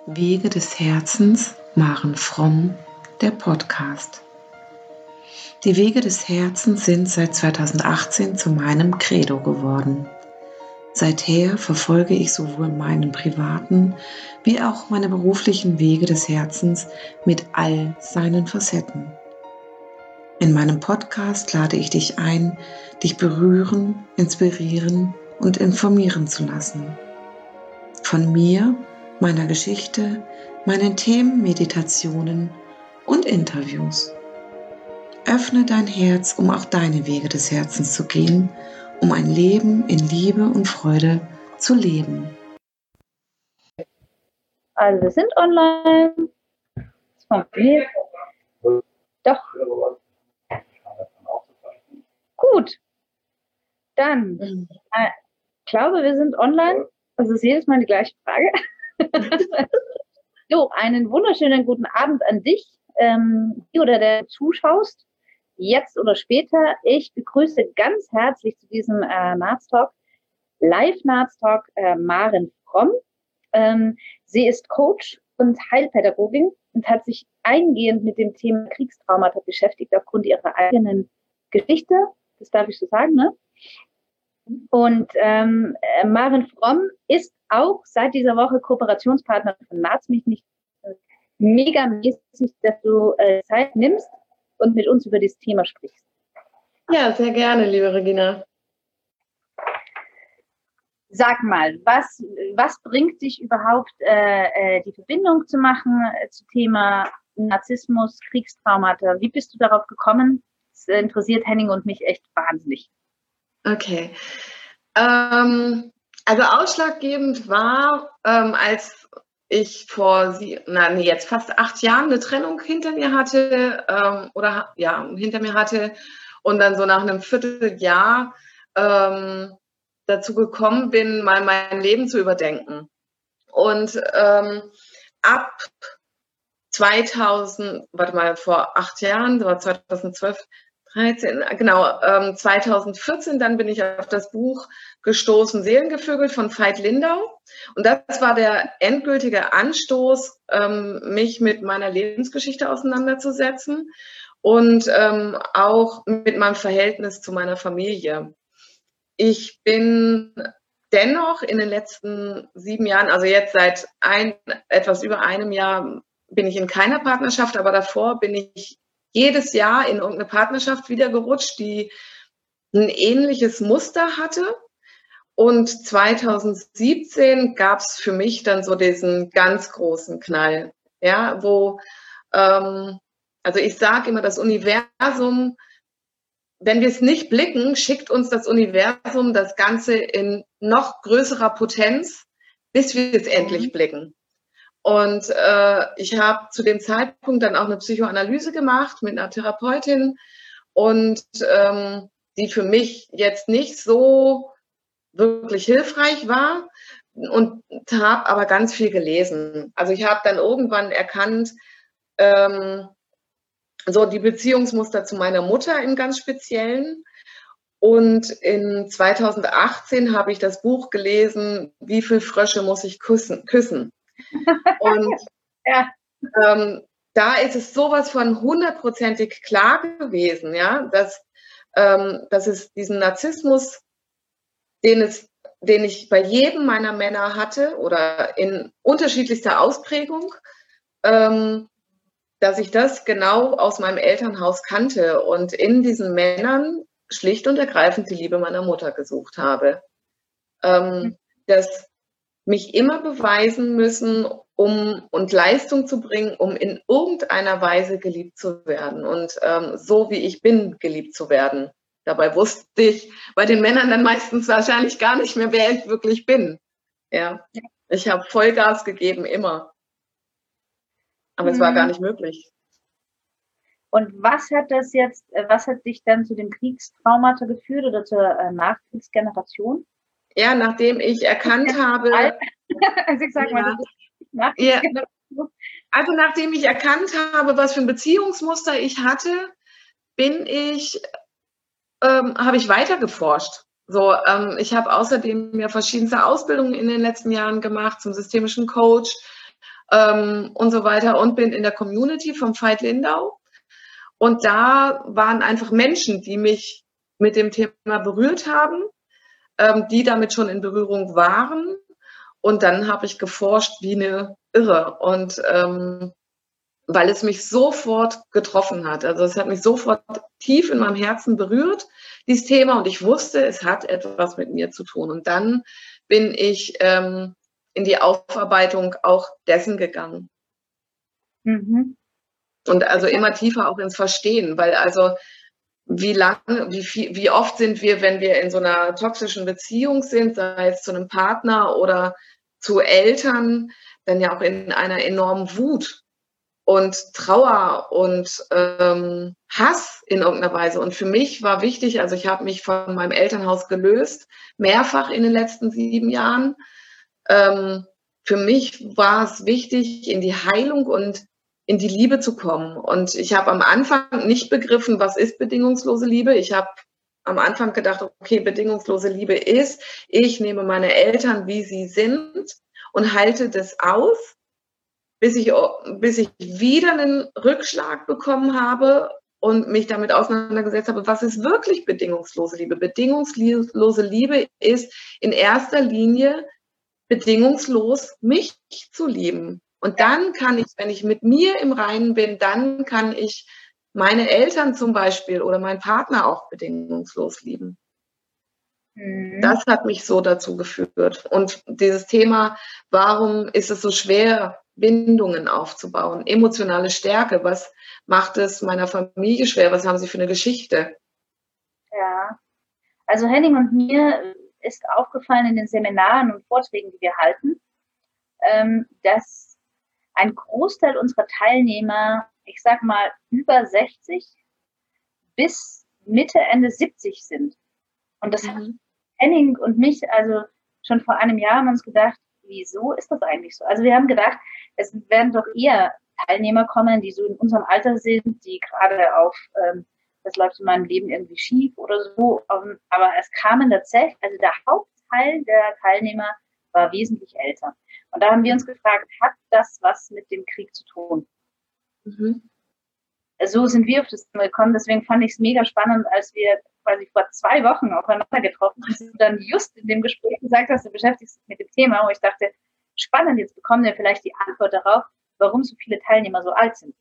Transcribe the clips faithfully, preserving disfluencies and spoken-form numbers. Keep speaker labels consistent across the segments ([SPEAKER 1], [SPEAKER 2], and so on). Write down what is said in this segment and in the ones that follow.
[SPEAKER 1] Wege des Herzens, Maren Fromm, der Podcast. Die Wege des Herzens sind seit zweitausendachtzehn zu meinem Credo geworden. Seither verfolge ich sowohl meinen privaten wie auch meine beruflichen Wege des Herzens mit all seinen Facetten. In meinem Podcast lade ich dich ein, dich berühren, inspirieren und informieren zu lassen. Von mir, meiner Geschichte, meinen Themen, Meditationen und Interviews. Öffne dein Herz, um auch deine Wege des Herzens zu gehen, um ein Leben in Liebe und Freude zu leben.
[SPEAKER 2] Also wir sind online. Es funktioniert. Doch. Gut. Dann, äh, ich glaube, wir sind online. Das ist jedes Mal die gleiche Frage. So, einen wunderschönen guten Abend an dich, ähm, die oder der zuschaust, jetzt oder später. Ich begrüße ganz herzlich zu diesem äh, Nahtstalk, Live-Nahtstalk, äh, Maren Fromm. Ähm, sie ist Coach und Heilpädagogin und hat sich eingehend mit dem Thema Kriegstraumata beschäftigt aufgrund ihrer eigenen Geschichte. Das darf ich so sagen, ne? Und ähm, Maren Fromm ist auch seit dieser Woche Kooperationspartnerin von Naz mich nicht. Mega mäßig, dass du äh, Zeit nimmst und mit uns über dieses Thema sprichst.
[SPEAKER 1] Ja, sehr gerne, liebe Regina.
[SPEAKER 2] Sag mal, was, was bringt dich überhaupt, äh, die Verbindung zu machen äh, zum Thema Narzissmus, Kriegstraumata? Wie bist du darauf gekommen? Das interessiert Henning und mich echt wahnsinnig.
[SPEAKER 3] Okay. Ähm, also ausschlaggebend war, ähm, als ich vor sie, na, nee, jetzt fast acht Jahren eine Trennung hinter mir hatte, ähm, oder ja, hinter mir hatte und dann so nach einem Vierteljahr ähm, dazu gekommen bin, mal mein Leben zu überdenken. Und ähm, ab zweitausend, warte mal, vor acht Jahren, das war zweitausendzwölf, dreizehn, genau, ähm, zweitausendvierzehn, dann bin ich auf das Buch gestoßen, Seelengevögelt von Veit Lindau. Und das war der endgültige Anstoß, ähm, mich mit meiner Lebensgeschichte auseinanderzusetzen und ähm, auch mit meinem Verhältnis zu meiner Familie. Ich bin dennoch in den letzten sieben Jahren, also jetzt seit ein, etwas über einem Jahr, bin ich in keiner Partnerschaft, aber davor bin ich jedes Jahr in irgendeine Partnerschaft wieder gerutscht, die ein ähnliches Muster hatte. Und zweitausendsiebzehn gab es für mich dann so diesen ganz großen Knall, ja, wo, ähm, also ich sage immer, das Universum, wenn wir es nicht blicken, schickt uns das Universum das Ganze in noch größerer Potenz, bis wir es endlich blicken. Und äh, ich habe zu dem Zeitpunkt dann auch eine Psychoanalyse gemacht mit einer Therapeutin und ähm, die für mich jetzt nicht so wirklich hilfreich war und habe aber ganz viel gelesen. Also ich habe dann irgendwann erkannt, ähm, so die Beziehungsmuster zu meiner Mutter im ganz Speziellen. Und in zweitausendachtzehn habe ich das Buch gelesen, Wie viele Frösche muss ich küssen? küssen? Und ja. ähm, da ist es sowas von hundertprozentig klar gewesen, ja, dass, ähm, dass es diesen Narzissmus, den, es, den ich bei jedem meiner Männer hatte oder in unterschiedlichster Ausprägung, ähm, dass ich das genau aus meinem Elternhaus kannte und in diesen Männern schlicht und ergreifend die Liebe meiner Mutter gesucht habe. Ähm, dass mich immer beweisen müssen, um und Leistung zu bringen, um in irgendeiner Weise geliebt zu werden und ähm, so wie ich bin, geliebt zu werden. Dabei wusste ich bei den Männern dann meistens wahrscheinlich gar nicht mehr, wer ich wirklich bin. Ja, ich habe Vollgas gegeben, immer. Aber mhm. es war gar nicht möglich.
[SPEAKER 2] Und was hat das jetzt, was hat dich dann zu dem Kriegstraumata geführt oder zur äh, Nachkriegsgeneration?
[SPEAKER 3] Ja, nachdem ich erkannt ja, habe,
[SPEAKER 2] also ich sag mal,
[SPEAKER 3] ja, ja, also nachdem ich erkannt habe, was für ein Beziehungsmuster ich hatte, bin ich, ähm, habe ich weiter geforscht. So, ähm, ich habe außerdem ja verschiedenste Ausbildungen in den letzten Jahren gemacht zum systemischen Coach, ähm, und so weiter und bin in der Community vom Veit Lindau. Und da waren einfach Menschen, die mich mit dem Thema berührt haben, ähm, die damit schon in Berührung waren. Und dann habe ich geforscht wie eine Irre. Und ähm, weil es mich sofort getroffen hat. Also es hat mich sofort tief in meinem Herzen berührt, dieses Thema. Und ich wusste, es hat etwas mit mir zu tun. Und dann bin ich ähm, in die Aufarbeitung auch dessen gegangen.
[SPEAKER 2] Mhm.
[SPEAKER 3] Und also immer tiefer auch ins Verstehen, weil also wie lange, wie viel, wie oft sind wir, wenn wir in so einer toxischen Beziehung sind, sei es zu einem Partner oder zu Eltern, dann ja auch in einer enormen Wut und Trauer und ähm, Hass in irgendeiner Weise. Und für mich war wichtig, also ich habe mich von meinem Elternhaus gelöst, mehrfach in den letzten sieben Jahren. Ähm, für mich war es wichtig, in die Heilung und in die Liebe zu kommen. Und ich habe am Anfang nicht begriffen, was ist bedingungslose Liebe. Ich habe am Anfang gedacht, okay, bedingungslose Liebe ist, ich nehme meine Eltern, wie sie sind und halte das aus, bis ich, bis ich wieder einen Rückschlag bekommen habe und mich damit auseinandergesetzt habe, was ist wirklich bedingungslose Liebe? Bedingungslose Liebe ist in erster Linie bedingungslos mich zu lieben. Und dann kann ich, wenn ich mit mir im Reinen bin, dann kann ich meine Eltern zum Beispiel oder meinen Partner auch bedingungslos lieben. Mhm. Das hat mich so dazu geführt. Und dieses Thema, warum ist es so schwer, Bindungen aufzubauen, emotionale Stärke, was macht es meiner Familie schwer, was haben sie für eine Geschichte?
[SPEAKER 2] Ja, also Henning und mir ist aufgefallen in den Seminaren und Vorträgen, die wir halten, ähm, dass ein Großteil unserer Teilnehmer, ich sag mal über sechzig bis Mitte, Ende siebzig sind. Und das mhm. hat Henning und mich, also schon vor einem Jahr haben wir uns gedacht, wieso ist das eigentlich so? Also wir haben gedacht, es werden doch eher Teilnehmer kommen, die so in unserem Alter sind, die gerade auf, ähm, das läuft in meinem Leben irgendwie schief oder so. Um, aber es kamen tatsächlich, also der Hauptteil der Teilnehmer war wesentlich älter. Und da haben wir uns gefragt, hat das was mit dem Krieg zu tun? Mhm. So sind wir auf das Thema gekommen. Deswegen fand ich es mega spannend, als wir quasi vor zwei Wochen aufeinander getroffen haben, und du dann just in dem Gespräch gesagt hast, du beschäftigst dich mit dem Thema, wo ich dachte, spannend, jetzt bekommen wir vielleicht die Antwort darauf, warum so viele Teilnehmer so alt sind.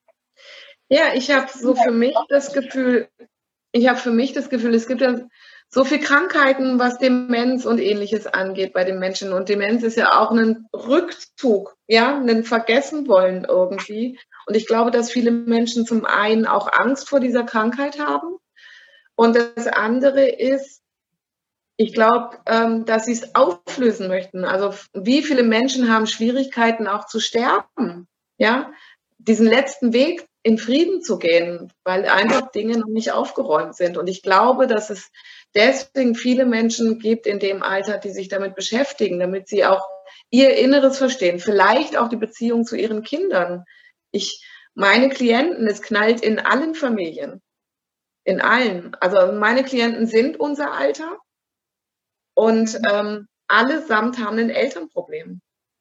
[SPEAKER 3] Ja, ich habe so für mich das Gefühl, ich habe für mich das Gefühl, es gibt ja so viele Krankheiten, was Demenz und Ähnliches angeht bei den Menschen. Und Demenz ist ja auch ein Rückzug, ja, ein Vergessenwollen irgendwie. Und ich glaube, dass viele Menschen zum einen auch Angst vor dieser Krankheit haben. Und das andere ist, ich glaube, ähm, dass sie es auflösen möchten. Also wie viele Menschen haben Schwierigkeiten auch zu sterben, ja, diesen letzten Weg in Frieden zu gehen, weil einfach Dinge noch nicht aufgeräumt sind. Und ich glaube, dass es deswegen viele Menschen gibt in dem Alter, die sich damit beschäftigen, damit sie auch ihr Inneres verstehen, vielleicht auch die Beziehung zu ihren Kindern. Ich, meine Klienten, es knallt in allen Familien, in allen. Also meine Klienten sind unser Alter und ähm, allesamt haben ein Elternproblem.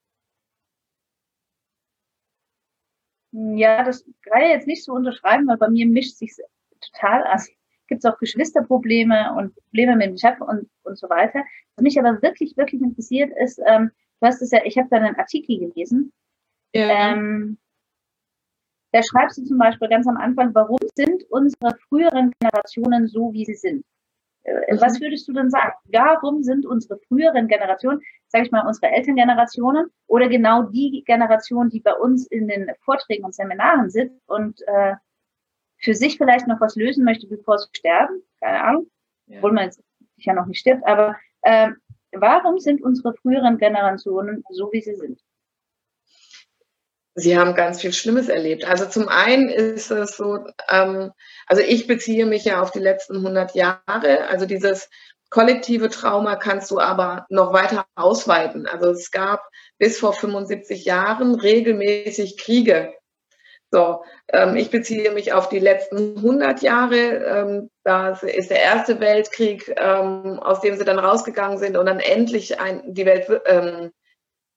[SPEAKER 2] Ja, das kann ich jetzt nicht so unterschreiben, weil bei mir mischt sich total. Also gibt es auch Geschwisterprobleme und Probleme mit dem Chef und, und so weiter. Was mich aber wirklich, wirklich interessiert ist, ähm, du hast es ja, ich habe da einen Artikel gelesen. Ja. Ähm, da schreibst du zum Beispiel ganz am Anfang, warum sind unsere früheren Generationen so, wie sie sind? Mhm. Was würdest du denn sagen? Warum sind unsere früheren Generationen, sage ich mal, unsere Elterngenerationen oder genau die Generation, die bei uns in den Vorträgen und Seminaren sitzt und äh, für sich vielleicht noch was lösen möchte, bevor sie sterben? Keine Ahnung, ja. Obwohl man jetzt ja noch nicht stirbt, aber äh, warum sind unsere früheren Generationen so, wie sie sind?
[SPEAKER 3] Sie haben ganz viel Schlimmes erlebt. Also zum einen ist es so, ähm, also ich beziehe mich ja auf die letzten hundert Jahre. Also dieses kollektive Trauma kannst du aber noch weiter ausweiten. Also es gab bis vor fünfundsiebzig Jahren regelmäßig Kriege. So, ähm, ich beziehe mich auf die letzten hundert Jahre. Ähm, das ist der Erste Weltkrieg, ähm, aus dem sie dann rausgegangen sind und dann endlich ein, die Welt ähm,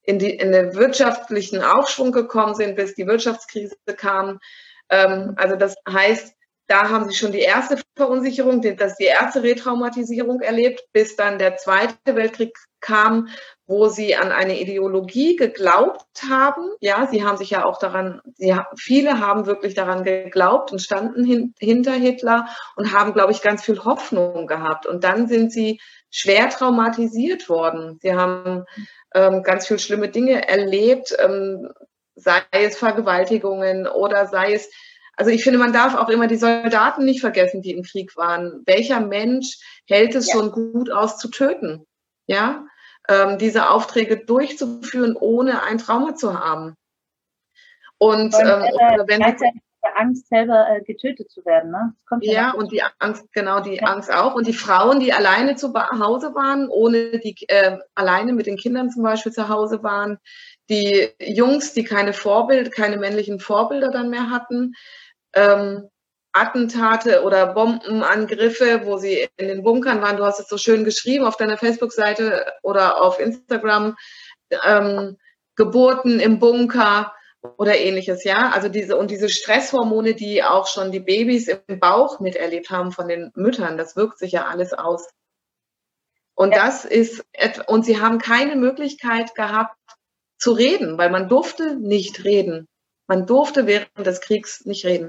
[SPEAKER 3] in, die, in den wirtschaftlichen Aufschwung gekommen sind, bis die Wirtschaftskrise kam. Ähm, also das heißt, da haben sie schon die erste Verunsicherung, das die erste Retraumatisierung erlebt, bis dann der Zweite Weltkrieg kam, wo sie an eine Ideologie geglaubt haben. Ja, sie haben sich ja auch daran, sie, viele haben wirklich daran geglaubt und standen hin, hinter Hitler und haben, glaube ich, ganz viel Hoffnung gehabt. Und dann sind sie schwer traumatisiert worden. Sie haben ähm, ganz viel schlimme Dinge erlebt, ähm, sei es Vergewaltigungen oder sei es, also ich finde, man darf auch immer die Soldaten nicht vergessen, die im Krieg waren. Welcher Mensch hält es ja. schon gut aus zu töten? Ja, ähm, diese Aufträge durchzuführen, ohne ein Trauma zu haben. Und,
[SPEAKER 2] und
[SPEAKER 3] ähm,
[SPEAKER 2] äh,
[SPEAKER 3] wenn
[SPEAKER 2] gleichzeitig die Angst, selber äh, getötet zu werden, ne? Das kommt
[SPEAKER 3] ja,
[SPEAKER 2] ja
[SPEAKER 3] und die Angst, genau, die ja. Angst auch. Und die Frauen, die alleine zu Hause waren, ohne die, äh, alleine mit den Kindern zum Beispiel zu Hause waren, die Jungs, die keine Vorbild, keine männlichen Vorbilder dann mehr hatten, ähm, Attentate oder Bombenangriffe, wo sie in den Bunkern waren. Du hast es so schön geschrieben auf deiner Facebook-Seite oder auf Instagram, ähm, Geburten im Bunker oder ähnliches, ja. Also diese, und diese Stresshormone, die auch schon die Babys im Bauch miterlebt haben von den Müttern, das wirkt sich ja alles aus. Und ja. das ist, und sie haben keine Möglichkeit gehabt zu reden, weil man durfte nicht reden. Man durfte während des Kriegs nicht reden.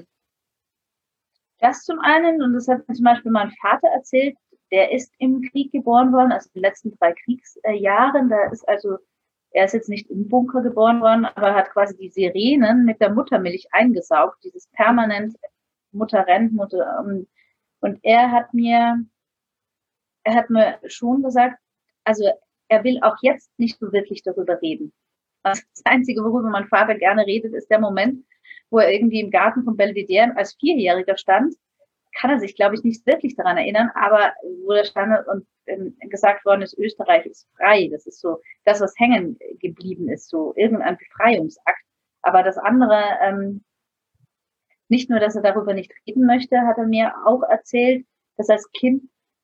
[SPEAKER 2] Das zum einen, und das hat mir zum Beispiel mein Vater erzählt, der ist im Krieg geboren worden, also in den letzten drei Kriegsjahren, da ist also, er ist jetzt nicht im Bunker geboren worden, aber hat quasi die Sirenen mit der Muttermilch eingesaugt, dieses permanent Mutter rennt, Mutter, und er hat mir, er hat mir schon gesagt, also er will auch jetzt nicht so wirklich darüber reden. Das Einzige, worüber mein Vater gerne redet, ist der Moment, wo er irgendwie im Garten von Belvedere als Vierjähriger stand, kann er sich, glaube ich, nicht wirklich daran erinnern, aber wo er stand und ähm, gesagt worden ist, Österreich ist frei. Das ist so das, was hängen geblieben ist, so irgendein Befreiungsakt. Aber das andere, ähm, nicht nur, dass er darüber nicht reden möchte, hat er mir auch erzählt, dass als Kind,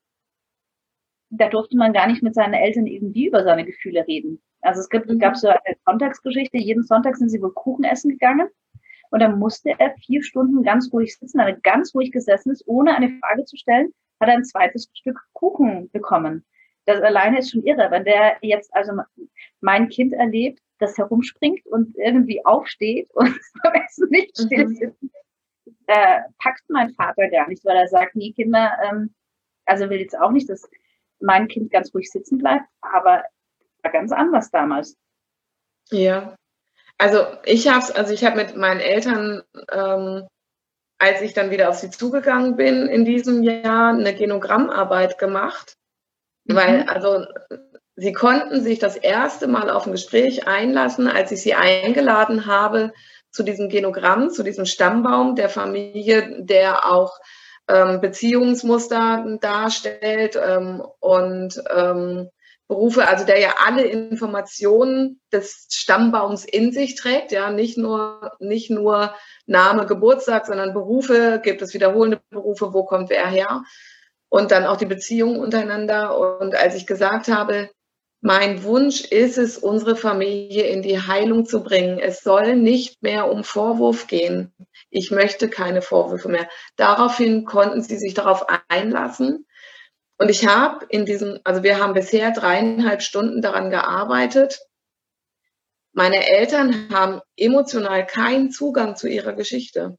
[SPEAKER 2] da durfte man gar nicht mit seinen Eltern irgendwie über seine Gefühle reden. Also es gibt, gab so eine Sonntagsgeschichte, jeden Sonntag sind sie wohl Kuchen essen gegangen. Und dann musste er vier Stunden ganz ruhig sitzen, wenn er ganz ruhig gesessen ist, ohne eine Frage zu stellen, hat er ein zweites Stück Kuchen bekommen. Das alleine ist schon irre, wenn der jetzt also mein Kind erlebt, das herumspringt und irgendwie aufsteht und beim Essen nicht still sitzt, äh, packt mein Vater gar nicht, weil er sagt, nee, Kinder, ähm, also will jetzt auch nicht, dass mein Kind ganz ruhig sitzen bleibt, aber war ganz anders damals.
[SPEAKER 3] Ja. Also ich habe es, also ich habe mit meinen Eltern, ähm, als ich dann wieder auf sie zugegangen bin, in diesem Jahr eine Genogrammarbeit gemacht, mhm. weil also sie konnten sich das erste Mal auf ein Gespräch einlassen, als ich sie eingeladen habe zu diesem Genogramm, zu diesem Stammbaum der Familie, der auch ähm, Beziehungsmuster darstellt ähm, und ähm, Berufe, also der ja alle Informationen des Stammbaums in sich trägt, ja, nicht nur, nicht nur Name, Geburtstag, sondern Berufe, gibt es wiederholende Berufe, wo kommt wer her und dann auch die Beziehungen untereinander. Und als ich gesagt habe, mein Wunsch ist es, unsere Familie in die Heilung zu bringen. Es soll nicht mehr um Vorwurf gehen. Ich möchte keine Vorwürfe mehr. Daraufhin konnten sie sich darauf einlassen. Und ich habe in diesem, also wir haben bisher dreieinhalb Stunden daran gearbeitet. Meine Eltern haben emotional keinen Zugang zu ihrer Geschichte.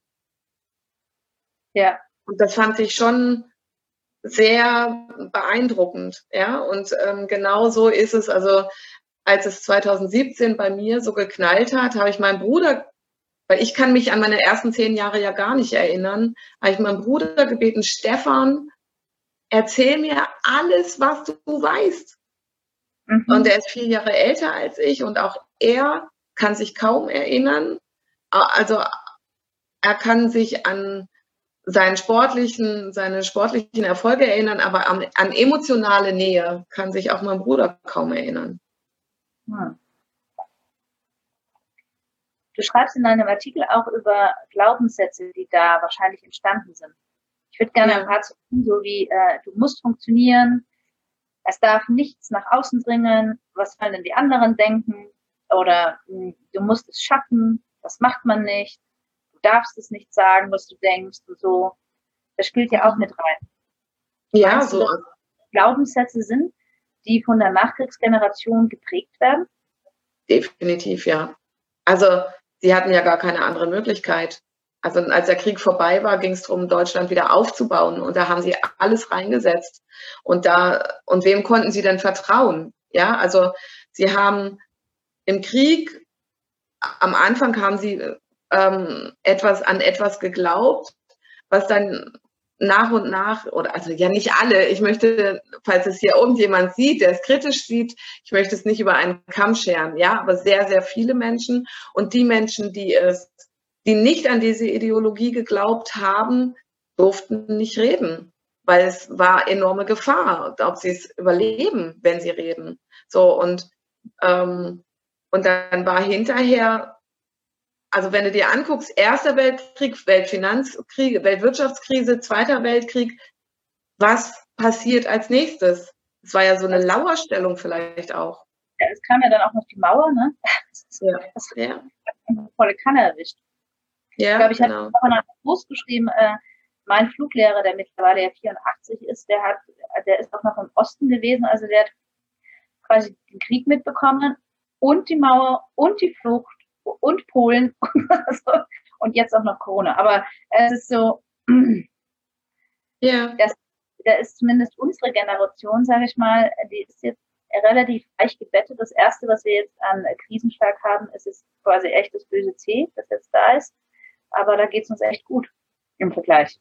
[SPEAKER 2] Ja.
[SPEAKER 3] Und das fand ich schon sehr beeindruckend, ja. Und ähm, genau so ist es. Also als es zweitausendsiebzehn bei mir so geknallt hat, habe ich meinen Bruder, weil ich kann mich an meine ersten zehn Jahre ja gar nicht erinnern, habe ich meinen Bruder gebeten, Stefan, erzähl mir alles, was du weißt. Mhm. Und er ist vier Jahre älter als ich und auch er kann sich kaum erinnern. Also er kann sich an seinen sportlichen, seine sportlichen Erfolge erinnern, aber an, an emotionale Nähe kann sich auch mein Bruder kaum erinnern.
[SPEAKER 2] Hm. Du schreibst in deinem Artikel auch über Glaubenssätze, die da wahrscheinlich entstanden sind. Ich würde gerne ja. ein paar zu tun, so wie äh, du musst funktionieren, es darf nichts nach außen dringen, was sollen denn die anderen denken oder mh, du musst es schaffen, das macht man nicht, du darfst es nicht sagen, was du denkst und so. Das spielt ja auch mit rein.
[SPEAKER 3] Ja,
[SPEAKER 2] Meinst du,
[SPEAKER 3] so.
[SPEAKER 2] dass Glaubenssätze sind, die von der Nachkriegsgeneration geprägt werden?
[SPEAKER 3] Definitiv, ja. Also sie hatten ja gar keine andere Möglichkeit. Also als der Krieg vorbei war, ging es darum, Deutschland wieder aufzubauen. Und da haben sie alles reingesetzt. Und da, und wem konnten sie denn vertrauen? Ja, also sie haben im Krieg, am Anfang haben sie ähm, etwas an etwas geglaubt, was dann nach und nach, oder also ja nicht alle, ich möchte, falls es hier irgendjemand sieht, der es kritisch sieht, ich möchte es nicht über einen Kamm scheren, ja, aber sehr, sehr viele Menschen und die Menschen, die es, die nicht an diese Ideologie geglaubt haben, durften nicht reden, weil es war enorme Gefahr, ob sie es überleben, wenn sie reden. So und, ähm, und dann war hinterher, also wenn du dir anguckst, Erster Weltkrieg, Weltfinanzkrieg, Weltwirtschaftskrise, Zweiter Weltkrieg, was passiert als nächstes? Es war ja so eine Lauerstellung vielleicht auch.
[SPEAKER 2] Ja, es kam ja dann auch noch die Mauer, ne?
[SPEAKER 3] Ja.
[SPEAKER 2] Das hat
[SPEAKER 3] Ja.
[SPEAKER 2] eine volle Kanne erwischt.
[SPEAKER 3] Ja,
[SPEAKER 2] ich glaube, ich
[SPEAKER 3] genau.
[SPEAKER 2] habe auch einen Post geschrieben, äh, mein Fluglehrer, der mittlerweile ja vierundachtzig ist, der hat, der ist auch noch im Osten gewesen, also der hat quasi den Krieg mitbekommen und die Mauer und die Flucht und Polen und jetzt auch noch Corona. Aber es ist so,
[SPEAKER 3] ja.
[SPEAKER 2] das, da ist zumindest unsere Generation, sage ich mal, die ist jetzt relativ reich gebettet. Das Erste, was wir jetzt an Krisenschlag haben, ist es quasi echt das böse C, das jetzt da ist. Aber da geht es uns echt gut im Vergleich.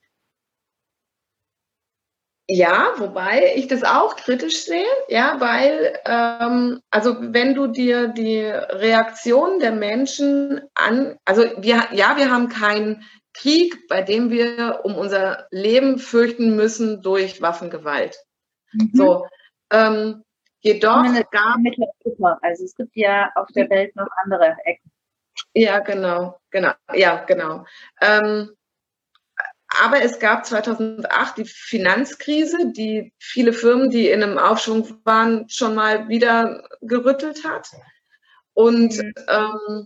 [SPEAKER 3] Ja, wobei ich das auch kritisch sehe, ja, weil, ähm, also wenn du dir die Reaktion der Menschen an, also wir, ja, wir haben keinen Krieg, bei dem wir um unser Leben fürchten müssen durch Waffengewalt. Mhm. So, ähm, jedoch gab
[SPEAKER 2] Mitteleuropa, also es gibt ja auf der Welt noch andere Ecken.
[SPEAKER 3] Ja, genau, genau, ja, genau. Ähm, Aber es gab zweitausendacht die Finanzkrise, die viele Firmen, die in einem Aufschwung waren, schon mal wieder gerüttelt hat. Und, mhm. ähm,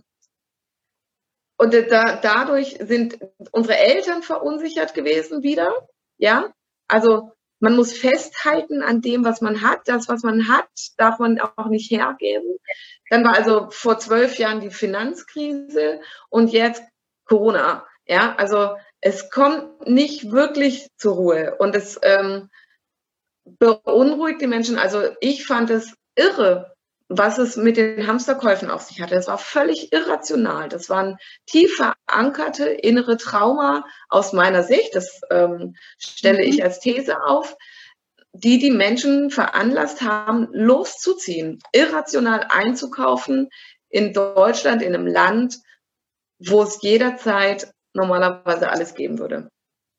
[SPEAKER 3] und da, dadurch sind unsere Eltern verunsichert gewesen wieder. Ja, also man muss festhalten an dem, was man hat. Das, was man hat, darf man auch nicht hergeben. Dann war also vor zwölf Jahren die Finanzkrise und jetzt Corona. Ja, also es kommt nicht wirklich zur Ruhe und es ähm, beunruhigt die Menschen. Also ich fand es irre, was es mit den Hamsterkäufen auf sich hatte. Das war völlig irrational. Das waren tief verankerte innere Trauma aus meiner Sicht. Das ähm, stelle mhm. ich als These auf, die die Menschen veranlasst haben, loszuziehen, irrational einzukaufen in Deutschland, in einem Land, wo es jederzeit normalerweise alles geben würde.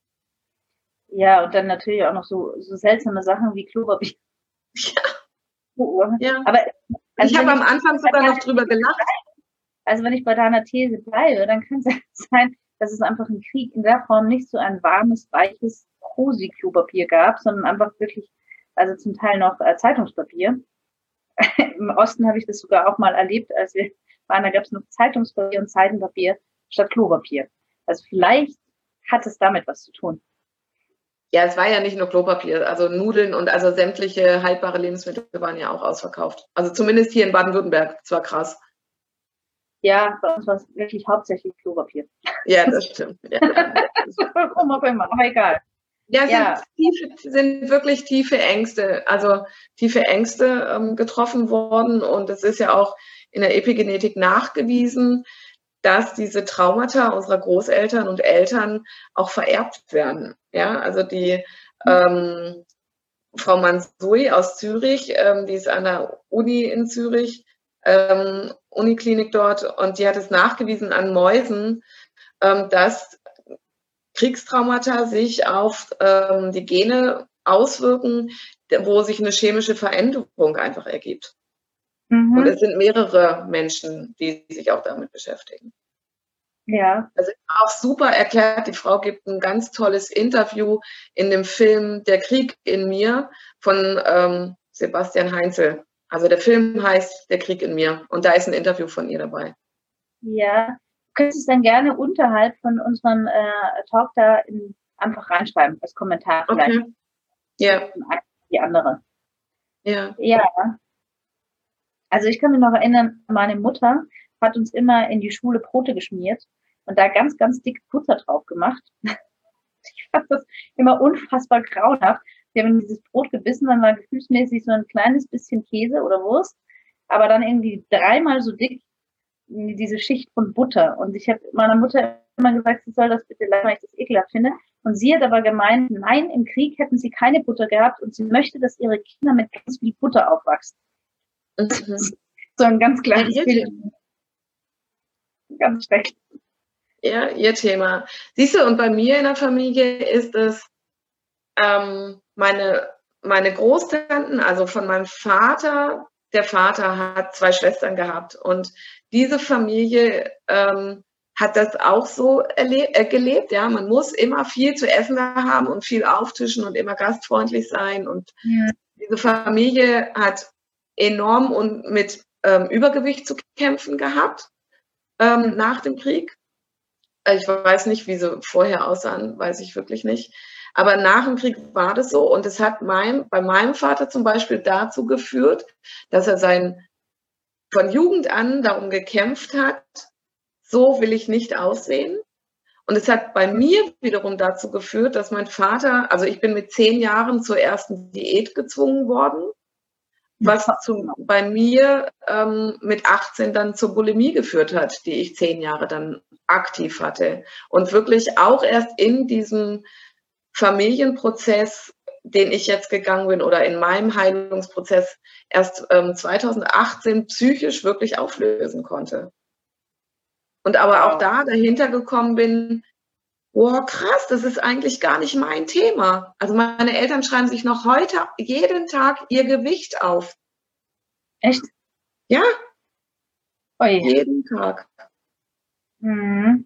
[SPEAKER 2] Ja, und dann natürlich auch noch so, so seltsame Sachen wie Klopapier.
[SPEAKER 3] Ja.
[SPEAKER 2] Oh,
[SPEAKER 3] ja.
[SPEAKER 2] Aber
[SPEAKER 3] also ich habe am Anfang sogar noch drüber gelacht.
[SPEAKER 2] Also wenn ich bei deiner These bleibe, dann kann es sein, dass es einfach im Krieg in der Form nicht so ein warmes, weiches Cosi-Klopapier gab, sondern einfach wirklich, also zum Teil noch äh, Zeitungspapier. Im Osten habe ich das sogar auch mal erlebt, als wir waren, da gab es noch Zeitungspapier und Zeitenpapier statt Klopapier. Also vielleicht hat es damit was zu tun.
[SPEAKER 3] Ja, es war ja nicht nur Klopapier, also Nudeln und also sämtliche haltbare Lebensmittel waren ja auch ausverkauft. Also zumindest hier in Baden-Württemberg, das war krass.
[SPEAKER 2] Ja, bei uns war es wirklich hauptsächlich Klopapier.
[SPEAKER 3] Ja, das stimmt. Ja,
[SPEAKER 2] Warum auch immer, aber egal.
[SPEAKER 3] Ja, es ja. Sind, tiefe, sind wirklich tiefe Ängste, also tiefe Ängste ähm, getroffen worden und es ist ja auch in der Epigenetik nachgewiesen, dass diese Traumata unserer Großeltern und Eltern auch vererbt werden. Ja, also die ähm, Frau Mansouri aus Zürich, ähm, die ist an der Uni in Zürich, ähm, Uniklinik dort, und die hat es nachgewiesen an Mäusen, ähm, dass Kriegstraumata sich auf ähm, die Gene auswirken, wo sich eine chemische Veränderung einfach ergibt. Mhm. Und es sind mehrere Menschen, die sich auch damit beschäftigen.
[SPEAKER 2] Ja.
[SPEAKER 3] Das ist auch super erklärt. Die Frau gibt ein ganz tolles Interview in dem Film Der Krieg in mir von ähm, Sebastian Heinzel. Also der Film heißt Der Krieg in mir und da ist ein Interview von ihr dabei.
[SPEAKER 2] Ja, du könntest es dann gerne unterhalb von unserem äh, Talk da in, einfach reinschreiben, als Kommentar vielleicht.
[SPEAKER 3] Okay. Ja.
[SPEAKER 2] Die andere.
[SPEAKER 3] Ja.
[SPEAKER 2] Ja. Also ich kann mich noch erinnern, meine Mutter hat uns immer in die Schule Brote geschmiert und da ganz, ganz dick Butter drauf gemacht. Ich fand das immer unfassbar grauenhaft. Wir haben dieses Brot gebissen, dann war gefühlsmäßig so ein kleines bisschen Käse oder Wurst, aber dann irgendwie dreimal so dick diese Schicht von Butter. Und ich habe meiner Mutter immer gesagt, sie soll das bitte lassen, weil ich das ekelhaft finde. Und sie hat aber gemeint, nein, im Krieg hätten sie keine Butter gehabt und sie möchte, dass ihre Kinder mit ganz viel Butter aufwachsen. Das ist so ein ganz kleines
[SPEAKER 3] ja,
[SPEAKER 2] Bild. Ganz schlecht.
[SPEAKER 3] Ja, ihr Thema. Siehst du, und bei mir in der Familie ist es ähm, meine, meine Großtanten, also von meinem Vater, der Vater hat zwei Schwestern gehabt und diese Familie ähm, hat das auch so erleb- äh, gelebt. Ja, man muss immer viel zu essen haben und viel auftischen und immer gastfreundlich sein. Und ja. Diese Familie hat enorm und mit ähm, Übergewicht zu kämpfen gehabt ähm, nach dem Krieg. Ich weiß nicht, wie sie vorher aussahen, weiß ich wirklich nicht. Aber nach dem Krieg war das so und es hat mein, bei meinem Vater zum Beispiel dazu geführt, dass er sein, von Jugend an darum gekämpft hat, so will ich nicht aussehen. Und es hat bei mir wiederum dazu geführt, dass mein Vater, also ich bin mit zehn Jahren zur ersten Diät gezwungen worden, was zu, bei mir ähm, mit achtzehn dann zur Bulimie geführt hat, die ich zehn Jahre dann aktiv hatte. Und wirklich auch erst in diesem Familienprozess, den ich jetzt gegangen bin oder in meinem Heilungsprozess erst ähm, zweitausendachtzehn psychisch wirklich auflösen konnte. Und aber auch da dahinter gekommen bin, wow, krass, das ist eigentlich gar nicht mein Thema. Also meine Eltern schreiben sich noch heute jeden Tag ihr Gewicht auf.
[SPEAKER 2] Echt?
[SPEAKER 3] Ja.
[SPEAKER 2] Ui.
[SPEAKER 3] Jeden Tag.
[SPEAKER 2] Mhm.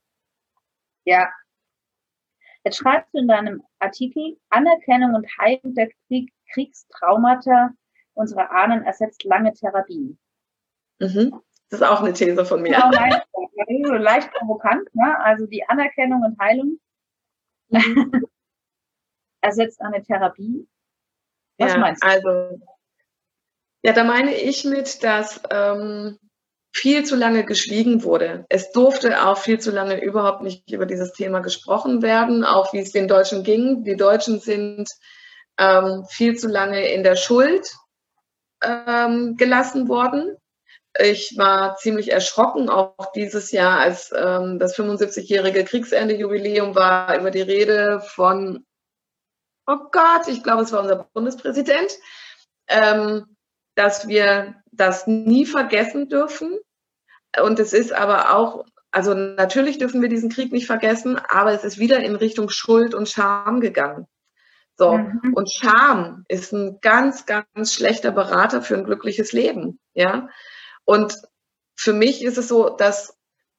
[SPEAKER 2] Ja. Jetzt schreibst du in deinem Artikel, Anerkennung und Heilung der Krieg Kriegstraumata unserer Ahnen ersetzt lange Therapie.
[SPEAKER 3] Mhm. Das ist auch eine These von mir.
[SPEAKER 2] Genau, leicht, leicht provokant, ne? Also die Anerkennung und Heilung mhm. ersetzt eine Therapie. Was
[SPEAKER 3] ja,
[SPEAKER 2] meinst du?
[SPEAKER 3] Also, ja, da meine ich mit, dass ähm, viel zu lange geschwiegen wurde. Es durfte auch viel zu lange überhaupt nicht über dieses Thema gesprochen werden, auch wie es den Deutschen ging. Die Deutschen sind ähm, viel zu lange in der Schuld ähm, gelassen worden. Ich war ziemlich erschrocken, auch dieses Jahr, als ähm, das fünfundsiebzigjährige Kriegsende-Jubiläum war, über die Rede von, oh Gott, ich glaube, es war unser Bundespräsident, ähm, dass wir das nie vergessen dürfen. Und es ist aber auch, also natürlich dürfen wir diesen Krieg nicht vergessen, aber es ist wieder in Richtung Schuld und Scham gegangen. So, mhm. Und Scham ist ein ganz, ganz schlechter Berater für ein glückliches Leben, ja. Und für mich ist es so, dass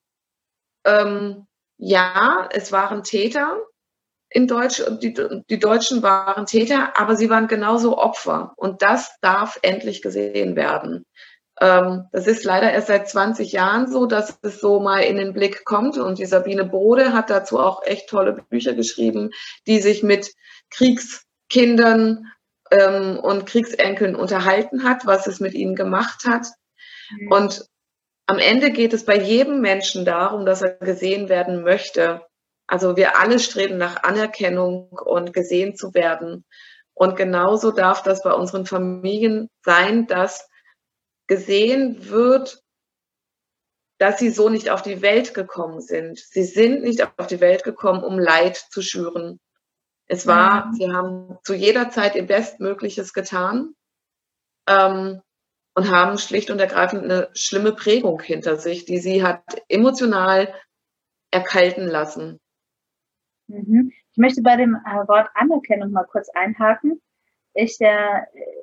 [SPEAKER 3] ähm, ja, es waren Täter in Deutsch, die, die Deutschen waren Täter, aber sie waren genauso Opfer. Und das darf endlich gesehen werden. Ähm, das ist leider erst seit zwanzig Jahren so, dass es so mal in den Blick kommt. Und die Sabine Bode hat dazu auch echt tolle Bücher geschrieben, die sich mit Kriegskindern ähm, und Kriegsenkeln unterhalten hat, was es mit ihnen gemacht hat. Mhm. Und am Ende geht es bei jedem Menschen darum, dass er gesehen werden möchte. Also wir alle streben nach Anerkennung und gesehen zu werden. Und genauso darf das bei unseren Familien sein, dass gesehen wird, dass sie so nicht auf die Welt gekommen sind. Sie sind nicht auf die Welt gekommen, um Leid zu schüren. Es war, mhm. sie haben zu jeder Zeit ihr Bestmögliches getan. Ähm, und haben schlicht und ergreifend eine schlimme Prägung hinter sich, die sie hat emotional erkalten lassen.
[SPEAKER 2] Mhm. Ich möchte bei dem äh, Wort Anerkennung mal kurz einhaken. Ich, äh,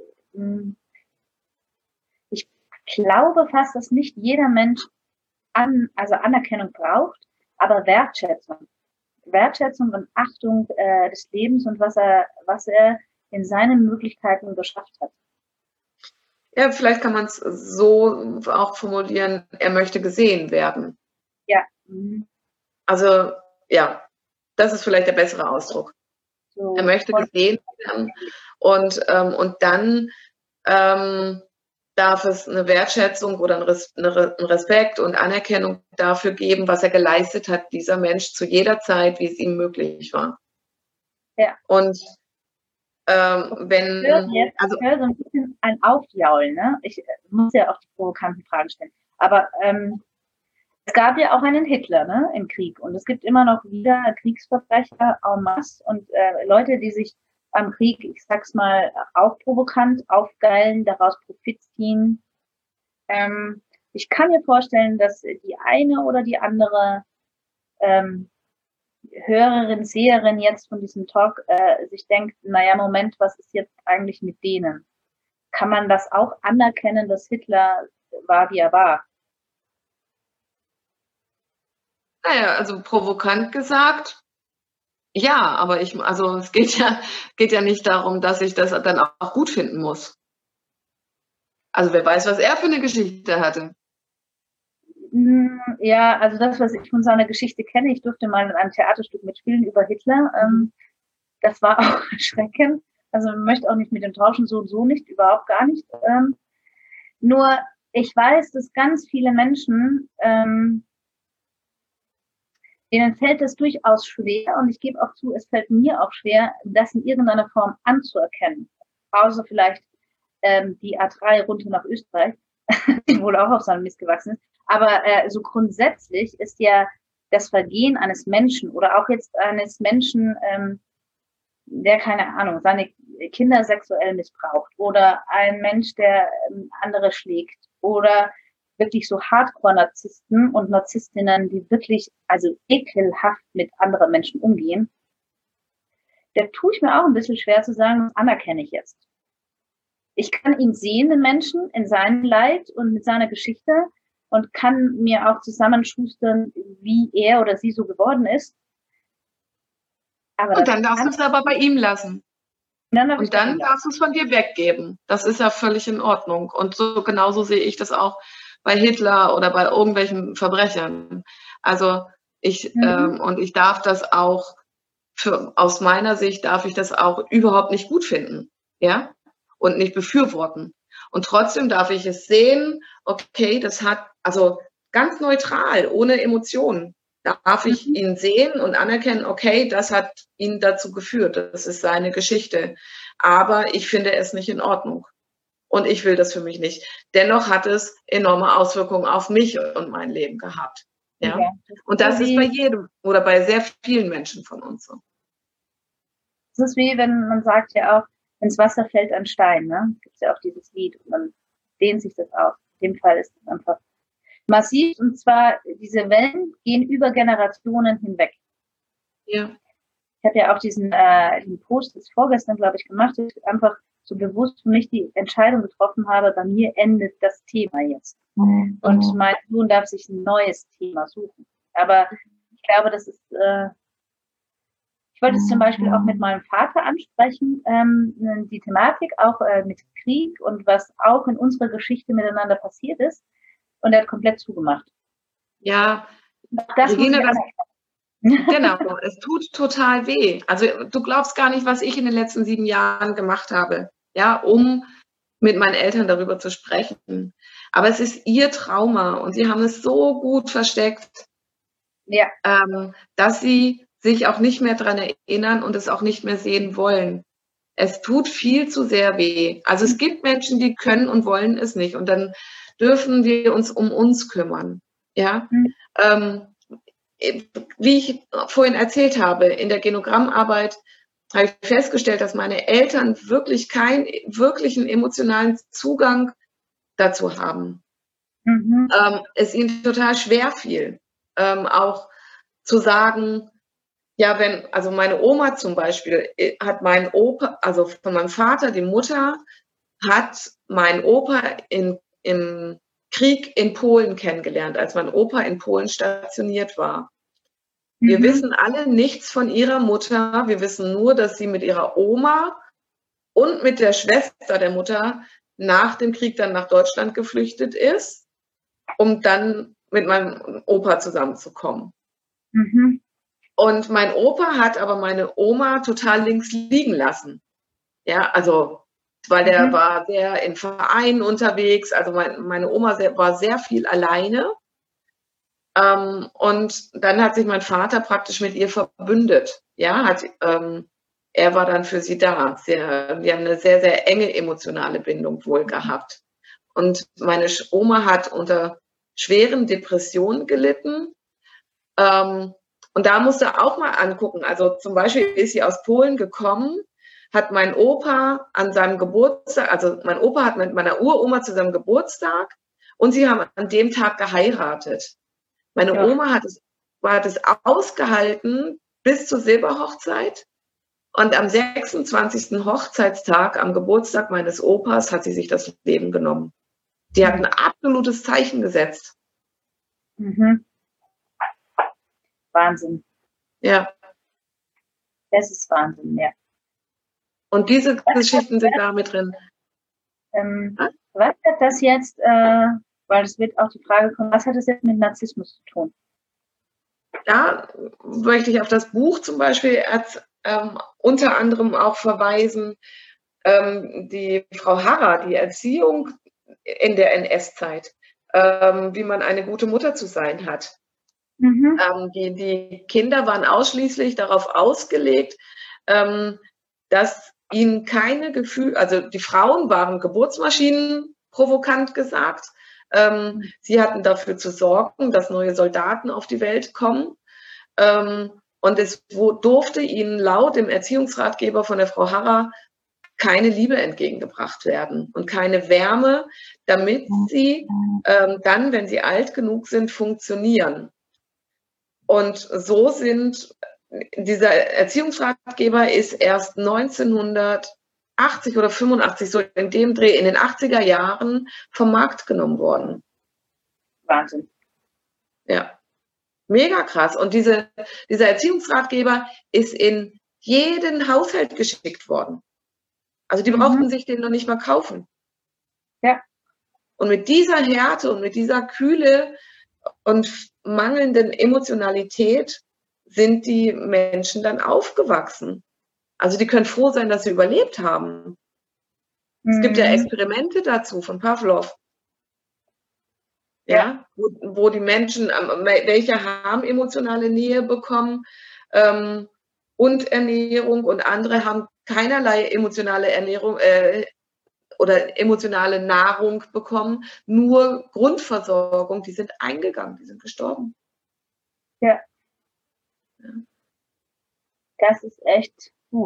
[SPEAKER 2] ich glaube fast, dass nicht jeder Mensch an, also Anerkennung braucht, aber Wertschätzung. Wertschätzung und Achtung äh, des Lebens und was er, was er in seinen Möglichkeiten geschafft hat.
[SPEAKER 3] Ja, vielleicht kann man es so auch formulieren, er möchte gesehen werden.
[SPEAKER 2] Ja. Mhm.
[SPEAKER 3] Also, ja, das ist vielleicht der bessere Ausdruck.
[SPEAKER 2] So
[SPEAKER 3] er möchte
[SPEAKER 2] voll-
[SPEAKER 3] gesehen werden und, ähm, und dann ähm, darf es eine Wertschätzung oder ein Res- eine Re- einen Respekt und Anerkennung dafür geben, was er geleistet hat, dieser Mensch zu jeder Zeit, wie es ihm möglich war.
[SPEAKER 2] Ja.
[SPEAKER 3] Und ähm,
[SPEAKER 2] Ich höre
[SPEAKER 3] wenn,
[SPEAKER 2] jetzt,
[SPEAKER 3] also
[SPEAKER 2] ich höre so ein bisschen ein Aufjaulen, ne? Ich äh, muss ja auch die provokanten Fragen stellen. Aber ähm, es gab ja auch einen Hitler, ne, im Krieg. Und es gibt immer noch wieder Kriegsverbrecher en masse und äh, Leute, die sich am Krieg, ich sag's mal, auch provokant aufgeilen, daraus Profit ziehen. Ähm, ich kann mir vorstellen, dass die eine oder die andere ähm, Hörerin, Seherin jetzt von diesem Talk äh, sich denkt, naja, Moment, was ist jetzt eigentlich mit denen? Kann man das auch anerkennen, dass Hitler war, wie er war?
[SPEAKER 3] naja, also provokant gesagt, ja, aber ich, also es geht ja, geht ja nicht darum, dass ich das dann auch gut finden muss. Also wer weiß, was er für eine Geschichte hatte.
[SPEAKER 2] Ja, also das, was ich von seiner Geschichte kenne, ich durfte mal in einem Theaterstück mitspielen über Hitler. Ähm, das war auch erschreckend. Also man möchte auch nicht mit dem tauschen, so und so nicht, überhaupt gar nicht. Ähm, nur ich weiß, dass ganz viele Menschen, ähm, denen fällt es durchaus schwer, und ich gebe auch zu, es fällt mir auch schwer, das in irgendeiner Form anzuerkennen. Außer vielleicht ähm, die A drei runter nach Österreich, die wohl auch auf seinem Mist gewachsen ist. Aber äh, so grundsätzlich ist ja das Vergehen eines Menschen oder auch jetzt eines Menschen, ähm, der, keine Ahnung, seine Kinder sexuell missbraucht oder ein Mensch, der ähm, andere schlägt oder wirklich so Hardcore-Narzissten und Narzisstinnen, die wirklich, also ekelhaft mit anderen Menschen umgehen, da tue ich mir auch ein bisschen schwer zu sagen, das anerkenne ich jetzt. Ich kann ihn sehen, den Menschen, in seinem Leid und mit seiner Geschichte und kann mir auch zusammenschustern, wie er oder sie so geworden ist.
[SPEAKER 3] Aber und dann darfst du es aber bei ihm lassen. Dann und dann darfst du es von dir weggeben. Das ist ja völlig in Ordnung. Und so genauso sehe ich das auch bei Hitler oder bei irgendwelchen Verbrechern. Also ich mhm. ähm, und ich darf das auch für, aus meiner Sicht darf ich das auch überhaupt nicht gut finden, ja, und nicht befürworten. Und trotzdem darf ich es sehen. Okay, das hat also ganz neutral, ohne Emotionen. Darf ich mhm. ihn sehen und anerkennen, okay, das hat ihn dazu geführt, das ist seine Geschichte. Aber ich finde es nicht in Ordnung. Und ich will das für mich nicht. Dennoch hat es enorme Auswirkungen auf mich und mein Leben gehabt. Ja? ja das und das ist bei jedem oder bei sehr vielen Menschen von uns so.
[SPEAKER 2] Es ist wie, wenn man sagt ja auch, ins Wasser fällt ein Stein, ne? Gibt es ja auch dieses Lied und dann dehnt sich das aus. In dem Fall ist es einfach massiv, und zwar diese Wellen gehen über Generationen hinweg.
[SPEAKER 3] Ja.
[SPEAKER 2] Ich habe ja auch diesen äh, den Post das vorgestern, glaube ich, gemacht, dass ich einfach so bewusst für mich die Entscheidung getroffen habe, bei mir endet das Thema jetzt. Mhm. Und mein Sohn darf sich ein neues Thema suchen. Aber ich glaube, das ist, äh, ich wollte es zum Beispiel auch mit meinem Vater ansprechen, ähm, die Thematik auch äh, mit Krieg und was auch in unserer Geschichte miteinander passiert ist. Und er hat komplett zugemacht.
[SPEAKER 3] Ja,
[SPEAKER 2] das
[SPEAKER 3] Regina, das, genau, es tut total weh. Also du glaubst gar nicht, was ich in den letzten sieben Jahren gemacht habe, ja, um mit meinen Eltern darüber zu sprechen. Aber es ist ihr Trauma und sie haben es so gut versteckt,
[SPEAKER 2] ja.
[SPEAKER 3] ähm, dass sie sich auch nicht mehr daran erinnern und es auch nicht mehr sehen wollen. Es tut viel zu sehr weh. Also es gibt Menschen, die können und wollen es nicht. Und dann dürfen wir uns um uns kümmern. Ja, mhm. ähm, wie ich vorhin erzählt habe, in der Genogrammarbeit habe ich festgestellt, dass meine Eltern wirklich keinen wirklichen emotionalen Zugang dazu haben. Mhm. Ähm, es ihnen total schwer fiel, ähm, auch zu sagen, ja, wenn, also meine Oma zum Beispiel hat meinen Opa, also von meinem Vater, die Mutter, hat mein Opa in, im Krieg in Polen kennengelernt, als mein Opa in Polen stationiert war. Wir mhm. wissen alle nichts von ihrer Mutter. Wir wissen nur, dass sie mit ihrer Oma und mit der Schwester der Mutter nach dem Krieg dann nach Deutschland geflüchtet ist, um dann mit meinem Opa zusammenzukommen.
[SPEAKER 2] Mhm.
[SPEAKER 3] Und mein Opa hat aber meine Oma total links liegen lassen. Ja, also, weil der
[SPEAKER 2] Mhm.
[SPEAKER 3] war sehr in Vereinen unterwegs. Also mein, meine Oma sehr, war sehr viel alleine. Ähm, und dann hat sich mein Vater praktisch mit ihr verbündet. Ja, hat, ähm, er war dann für sie da. Sehr, wir haben eine sehr, sehr enge emotionale Bindung wohl gehabt. Und meine Oma hat unter schweren Depressionen gelitten. Ähm, und da musst du auch mal angucken. Also zum Beispiel ist sie aus Polen gekommen, hat mein Opa an seinem Geburtstag, also mein Opa hat mit meiner Uroma zu seinem Geburtstag und sie haben an dem Tag geheiratet. Meine
[SPEAKER 2] Ja.
[SPEAKER 3] Oma hat es, hat es ausgehalten bis zur Silberhochzeit. Und am sechsundzwanzigsten Hochzeitstag, am Geburtstag meines Opas, hat sie sich das Leben genommen. Die hat ein absolutes Zeichen gesetzt.
[SPEAKER 2] Mhm. Wahnsinn.
[SPEAKER 3] Ja.
[SPEAKER 2] Das ist Wahnsinn, ja.
[SPEAKER 3] Und diese Geschichten sind da mit drin.
[SPEAKER 2] Ähm, was hat das jetzt, äh, weil es wird auch die Frage kommen, was hat das jetzt mit Narzissmus zu tun?
[SPEAKER 3] Da möchte ich auf das Buch zum Beispiel als, ähm, unter anderem auch verweisen, ähm, die Frau Harrer, die Erziehung in der N S-Zeit, ähm, wie man eine gute Mutter zu sein hat.
[SPEAKER 2] Mhm.
[SPEAKER 3] Ähm, die, die Kinder waren ausschließlich darauf ausgelegt, ähm, dass ihnen keine Gefühle, also die Frauen waren Geburtsmaschinen, provokant gesagt. Ähm, sie hatten dafür zu sorgen, dass neue Soldaten auf die Welt kommen. Ähm, und es wo, durfte ihnen laut dem Erziehungsratgeber von der Frau Harrer keine Liebe entgegengebracht werden und keine Wärme, damit sie ähm, dann, wenn sie alt genug sind, funktionieren. Und so sind, dieser Erziehungsratgeber ist erst neunzehnhundertachtzig oder fünfundachtzig, so in dem Dreh, in den achtziger Jahren vom Markt genommen worden.
[SPEAKER 2] Wahnsinn.
[SPEAKER 3] Ja, mega krass. Und diese, dieser Erziehungsratgeber ist in jeden Haushalt geschickt worden. Also die
[SPEAKER 2] Mhm.
[SPEAKER 3] brauchten sich den noch nicht mal kaufen.
[SPEAKER 2] Ja.
[SPEAKER 3] Und mit dieser Härte und mit dieser Kühle und mangelnden Emotionalität sind die Menschen dann aufgewachsen. Also die können froh sein, dass sie überlebt haben.
[SPEAKER 2] Mhm.
[SPEAKER 3] Es gibt ja Experimente dazu von Pavlov. Ja,
[SPEAKER 2] ja.
[SPEAKER 3] Wo, wo die Menschen, welche haben emotionale Nähe bekommen ähm, und Ernährung und andere haben keinerlei emotionale Ernährung äh, oder emotionale Nahrung bekommen, nur Grundversorgung, die sind eingegangen, die sind gestorben.
[SPEAKER 2] Ja.
[SPEAKER 3] Ja.
[SPEAKER 2] Das ist echt, uh.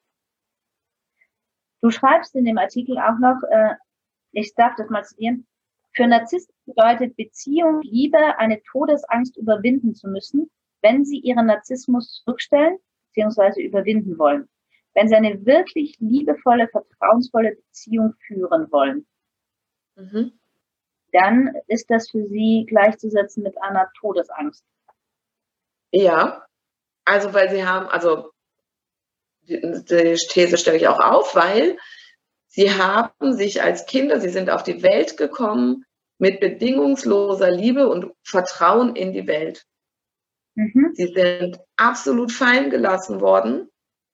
[SPEAKER 2] Du schreibst in dem Artikel auch noch, äh, ich darf das mal zitieren, für Narzissten bedeutet Beziehung, Liebe, eine Todesangst überwinden zu müssen, wenn sie ihren Narzissmus zurückstellen bzw. überwinden wollen. Wenn sie eine wirklich liebevolle, vertrauensvolle Beziehung führen wollen,
[SPEAKER 3] Mhm.
[SPEAKER 2] dann ist das für sie gleichzusetzen mit einer Todesangst.
[SPEAKER 3] Ja, also weil sie haben, also die, die These stelle ich auch auf, weil sie haben sich als Kinder, sie sind auf die Welt gekommen mit bedingungsloser Liebe und Vertrauen in die Welt.
[SPEAKER 2] Mhm.
[SPEAKER 3] Sie sind absolut fallen gelassen worden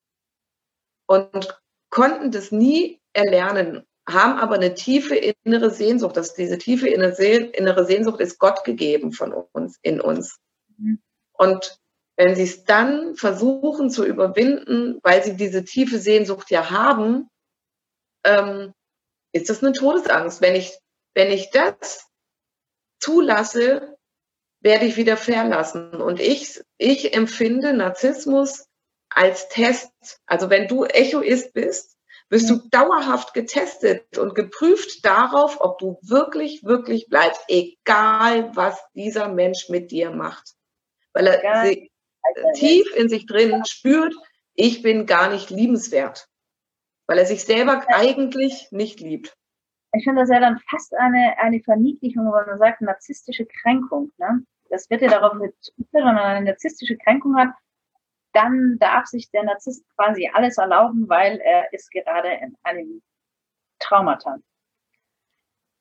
[SPEAKER 3] und konnten das nie erlernen, haben aber eine tiefe innere Sehnsucht. Das, diese tiefe innere Sehnsucht ist Gott gegeben von uns, in uns.
[SPEAKER 2] Mhm.
[SPEAKER 3] Und wenn sie es dann versuchen zu überwinden, weil sie diese tiefe Sehnsucht ja haben, ähm, ist das eine Todesangst. Wenn ich, wenn ich das zulasse, werde ich wieder verlassen. Und ich, ich empfinde Narzissmus als Test. Also wenn du Echoist bist, wirst du dauerhaft getestet und geprüft darauf, ob du wirklich, wirklich bleibst, egal was dieser Mensch mit dir macht. Weil er
[SPEAKER 2] Egal.
[SPEAKER 3] sie, tief in sich drin spürt, ich bin gar nicht liebenswert. Weil er sich selber eigentlich nicht liebt.
[SPEAKER 2] Ich finde das ja dann fast eine, eine Verniedlichung, wenn man sagt, narzisstische Kränkung. Ne? Das wird ja darauf bezogen, wenn man eine narzisstische Kränkung hat, dann darf sich der Narzisst quasi alles erlauben, weil er ist gerade in einem Traumata.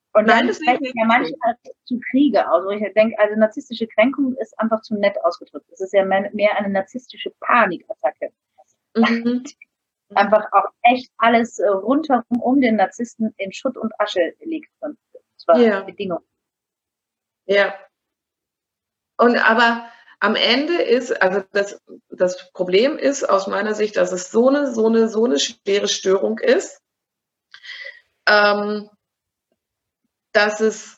[SPEAKER 2] Und
[SPEAKER 3] Nein,
[SPEAKER 2] dann
[SPEAKER 3] das sehe ich
[SPEAKER 2] sprechen
[SPEAKER 3] nicht.
[SPEAKER 2] ja manche halt zu Kriege aus. Wo ich denke, also narzisstische Kränkung ist einfach zu nett ausgedrückt. Es ist ja mehr, mehr eine narzisstische Panikattacke.
[SPEAKER 3] Mhm.
[SPEAKER 2] Einfach auch echt alles äh, rundherum um den Narzissten in Schutt und Asche liegt. Und zwar
[SPEAKER 3] Ja.
[SPEAKER 2] Bedingung.
[SPEAKER 3] Ja. Und aber am Ende ist, also das, das Problem ist aus meiner Sicht, dass es so eine, so eine, so eine schwere Störung ist, ähm, dass es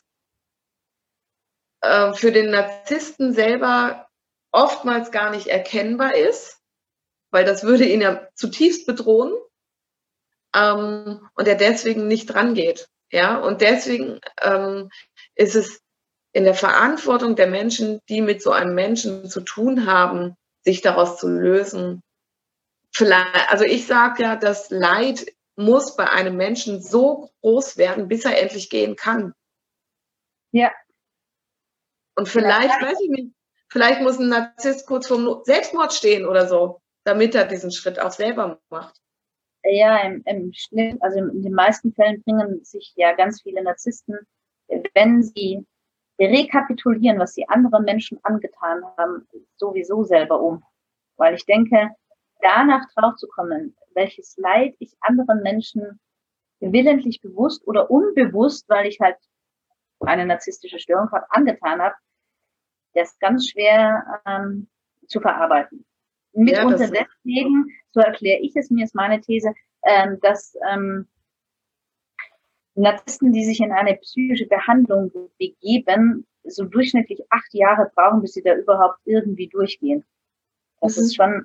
[SPEAKER 3] äh, für den Narzissten selber oftmals gar nicht erkennbar ist, weil das würde ihn ja zutiefst bedrohen, ähm, und er deswegen nicht dran geht. Ja, und deswegen ähm, ist es in der Verantwortung der Menschen, die mit so einem Menschen zu tun haben, sich daraus zu lösen. Vielleicht, also ich sage ja, das Leid muss bei einem Menschen so groß werden, bis er endlich gehen kann.
[SPEAKER 2] Ja.
[SPEAKER 3] Und vielleicht, weiß ich nicht, vielleicht muss ein Narzisst kurz vorm Selbstmord stehen oder so, damit er diesen Schritt auch selber macht.
[SPEAKER 2] Ja, im, im Schnitt, also in den meisten Fällen bringen sich ja ganz viele Narzissten, wenn sie rekapitulieren, was sie anderen Menschen angetan haben, sowieso selber um. Weil ich denke, danach drauf zu kommen, welches Leid ich anderen Menschen willentlich bewusst oder unbewusst, weil ich halt eine narzisstische Störung habe, angetan habe, das ist ganz schwer ähm, zu verarbeiten. Mitunter ja, deswegen, so erkläre ich es, mir ist meine These, ähm, dass ähm, Narzissten, die sich in eine psychische Behandlung begeben, so durchschnittlich acht Jahre brauchen, bis sie da überhaupt irgendwie durchgehen. Das mhm. ist schon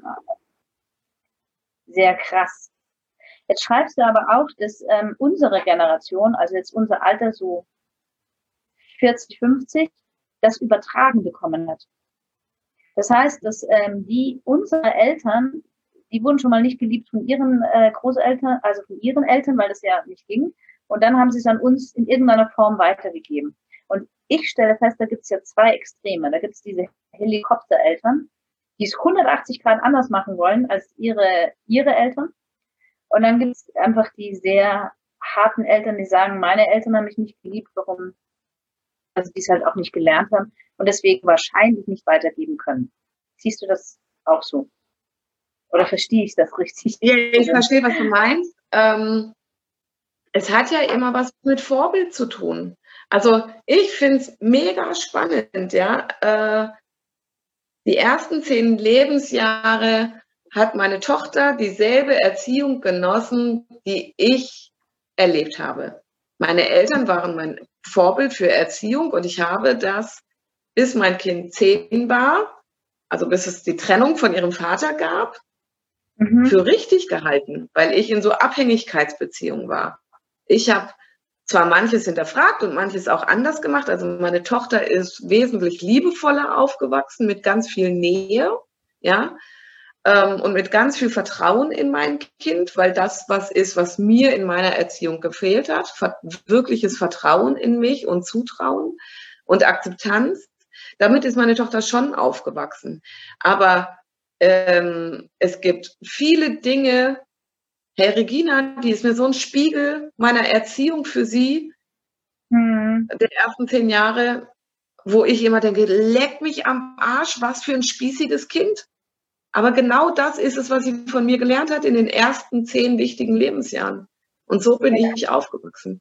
[SPEAKER 2] sehr krass. Jetzt schreibst du aber auch, dass ähm, unsere Generation, also jetzt unser Alter so vierzig, fünfzig, das übertragen bekommen hat. Das heißt, dass ähm, die, unsere Eltern, die wurden schon mal nicht geliebt von ihren äh, Großeltern, also von ihren Eltern, weil das ja nicht ging. Und dann haben sie es an uns in irgendeiner Form weitergegeben. Und ich stelle fest, da gibt es ja zwei Extreme. Da gibt es diese Helikoptereltern, die es hundertachtzig Grad anders machen wollen als ihre, ihre Eltern. Und dann gibt es einfach die sehr harten Eltern, die sagen, meine Eltern haben mich nicht geliebt, warum? Also die es halt auch nicht gelernt haben und deswegen wahrscheinlich nicht weitergeben können. Siehst du das auch so? Oder verstehe ich das richtig?
[SPEAKER 3] Ja, ich verstehe, was du meinst. Ähm, es hat ja immer was mit Vorbild zu tun. Also ich finde es mega spannend, ja. Äh, die ersten zehn Lebensjahre hat meine Tochter dieselbe Erziehung genossen, die ich erlebt habe. Meine Eltern waren mein Vorbild für Erziehung und ich habe das, bis mein Kind zehn war, also bis es die Trennung von ihrem Vater gab, mhm. für richtig gehalten, weil ich in so Abhängigkeitsbeziehungen war. Ich habe zwar manches hinterfragt und manches auch anders gemacht. Also meine Tochter ist wesentlich liebevoller aufgewachsen mit ganz viel Nähe, ja, ähm, und mit ganz viel Vertrauen in mein Kind, weil das was ist, was mir in meiner Erziehung gefehlt hat. Ver- wirkliches Vertrauen in mich und Zutrauen und Akzeptanz. Damit ist meine Tochter schon aufgewachsen. Aber ähm, es gibt viele Dinge. Hey Regina, die ist mir so ein Spiegel meiner Erziehung für sie, hm. der ersten zehn Jahre, wo ich immer denke, leck mich am Arsch, was für ein spießiges Kind. Aber genau das ist es, was sie von mir gelernt hat in den ersten zehn wichtigen Lebensjahren. Und so bin ja. ich aufgewachsen.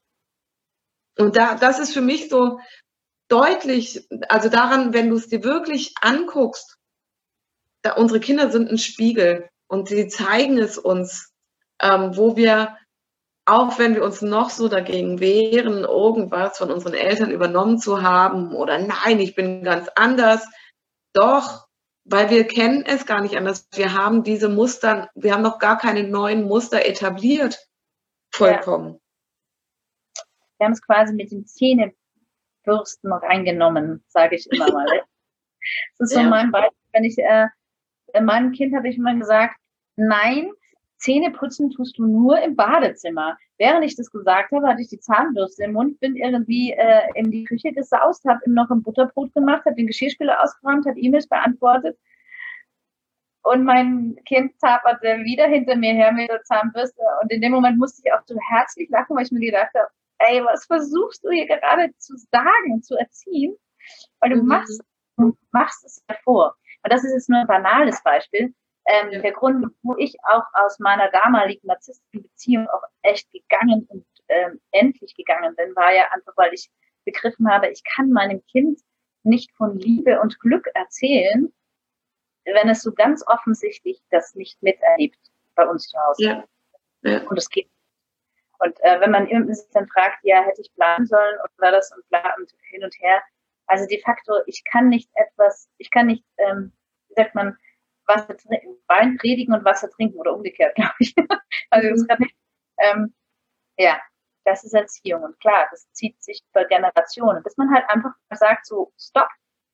[SPEAKER 3] Und da, das ist für mich so deutlich, also daran, wenn du es dir wirklich anguckst, da, unsere Kinder sind ein Spiegel und sie zeigen es uns, ähm, wo wir, auch wenn wir uns noch so dagegen wehren, irgendwas von unseren Eltern übernommen zu haben oder nein, ich bin ganz anders, doch, weil wir kennen es gar nicht anders. Wir haben diese Muster, wir haben noch gar keine neuen Muster etabliert, vollkommen.
[SPEAKER 2] Ja. Wir haben es quasi mit den Zähnebürsten reingenommen, sage ich immer mal. Das ist so ja. mein Beispiel, wenn ich, äh, meinem Kind habe ich immer gesagt, nein, Zähne putzen tust du nur im Badezimmer. Während ich das gesagt habe, hatte ich die Zahnbürste im Mund, bin irgendwie äh, in die Küche gesaust, habe ihm noch ein Butterbrot gemacht, habe den Geschirrspüler ausgeräumt, habe E-Mails beantwortet. Und mein Kind taperte wieder hinter mir her mit der Zahnbürste. Und in dem Moment musste ich auch so herzlich lachen, weil ich mir gedacht habe, ey, was versuchst du hier gerade zu sagen, zu erziehen? Weil du mhm. machst, du machst es hervor. Und das ist jetzt nur ein banales Beispiel. Ähm, ja. Der Grund, wo ich auch aus meiner damaligen narzisstischen Beziehung auch echt gegangen und ähm, endlich gegangen bin, war ja einfach, weil ich begriffen habe, ich kann meinem Kind nicht von Liebe und Glück erzählen, wenn es so ganz offensichtlich das nicht miterlebt bei uns zu Hause.
[SPEAKER 3] Ja. Ja.
[SPEAKER 2] Und es geht. Und äh, wenn man sich dann fragt, ja, hätte ich planen sollen und war das und bla und hin und her. Also de facto, ich kann nicht etwas, ich kann nicht, ähm, wie sagt man, Wasser trinken, Wein predigen und Wasser trinken oder umgekehrt, glaube ich. Also das kann nicht. Ähm, ja, das ist Erziehung. Und klar, das zieht sich über Generationen, bis man halt einfach sagt, so, stopp,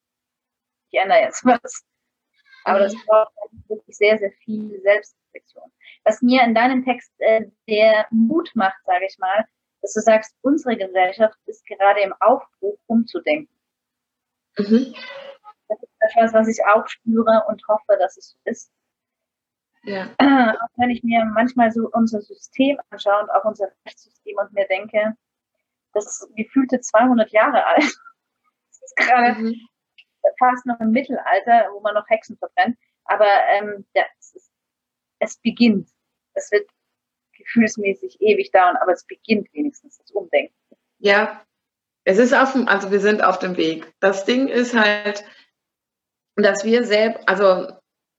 [SPEAKER 2] ich ändere jetzt was. Aber das braucht wirklich sehr, sehr viel Selbstreflexion. Was mir in deinem Text äh, der Mut macht, sage ich mal, dass du sagst, unsere Gesellschaft ist gerade im Aufbruch, umzudenken. Mhm. Das ist etwas, was ich auch spüre und hoffe, dass es so ist.
[SPEAKER 3] Ja.
[SPEAKER 2] Äh, auch wenn ich mir manchmal so unser System anschaue und auch unser Rechtssystem und mir denke, das ist gefühlte zweihundert Jahre alt. Das ist gerade mhm. fast noch im Mittelalter, wo man noch Hexen verbrennt. Aber ähm, ja, es, ist, es beginnt. Es wird gefühlsmäßig ewig dauern, aber es beginnt wenigstens das Umdenken.
[SPEAKER 3] Ja, es ist auf dem, also wir sind auf dem Weg. Das Ding ist halt, dass wir selber, also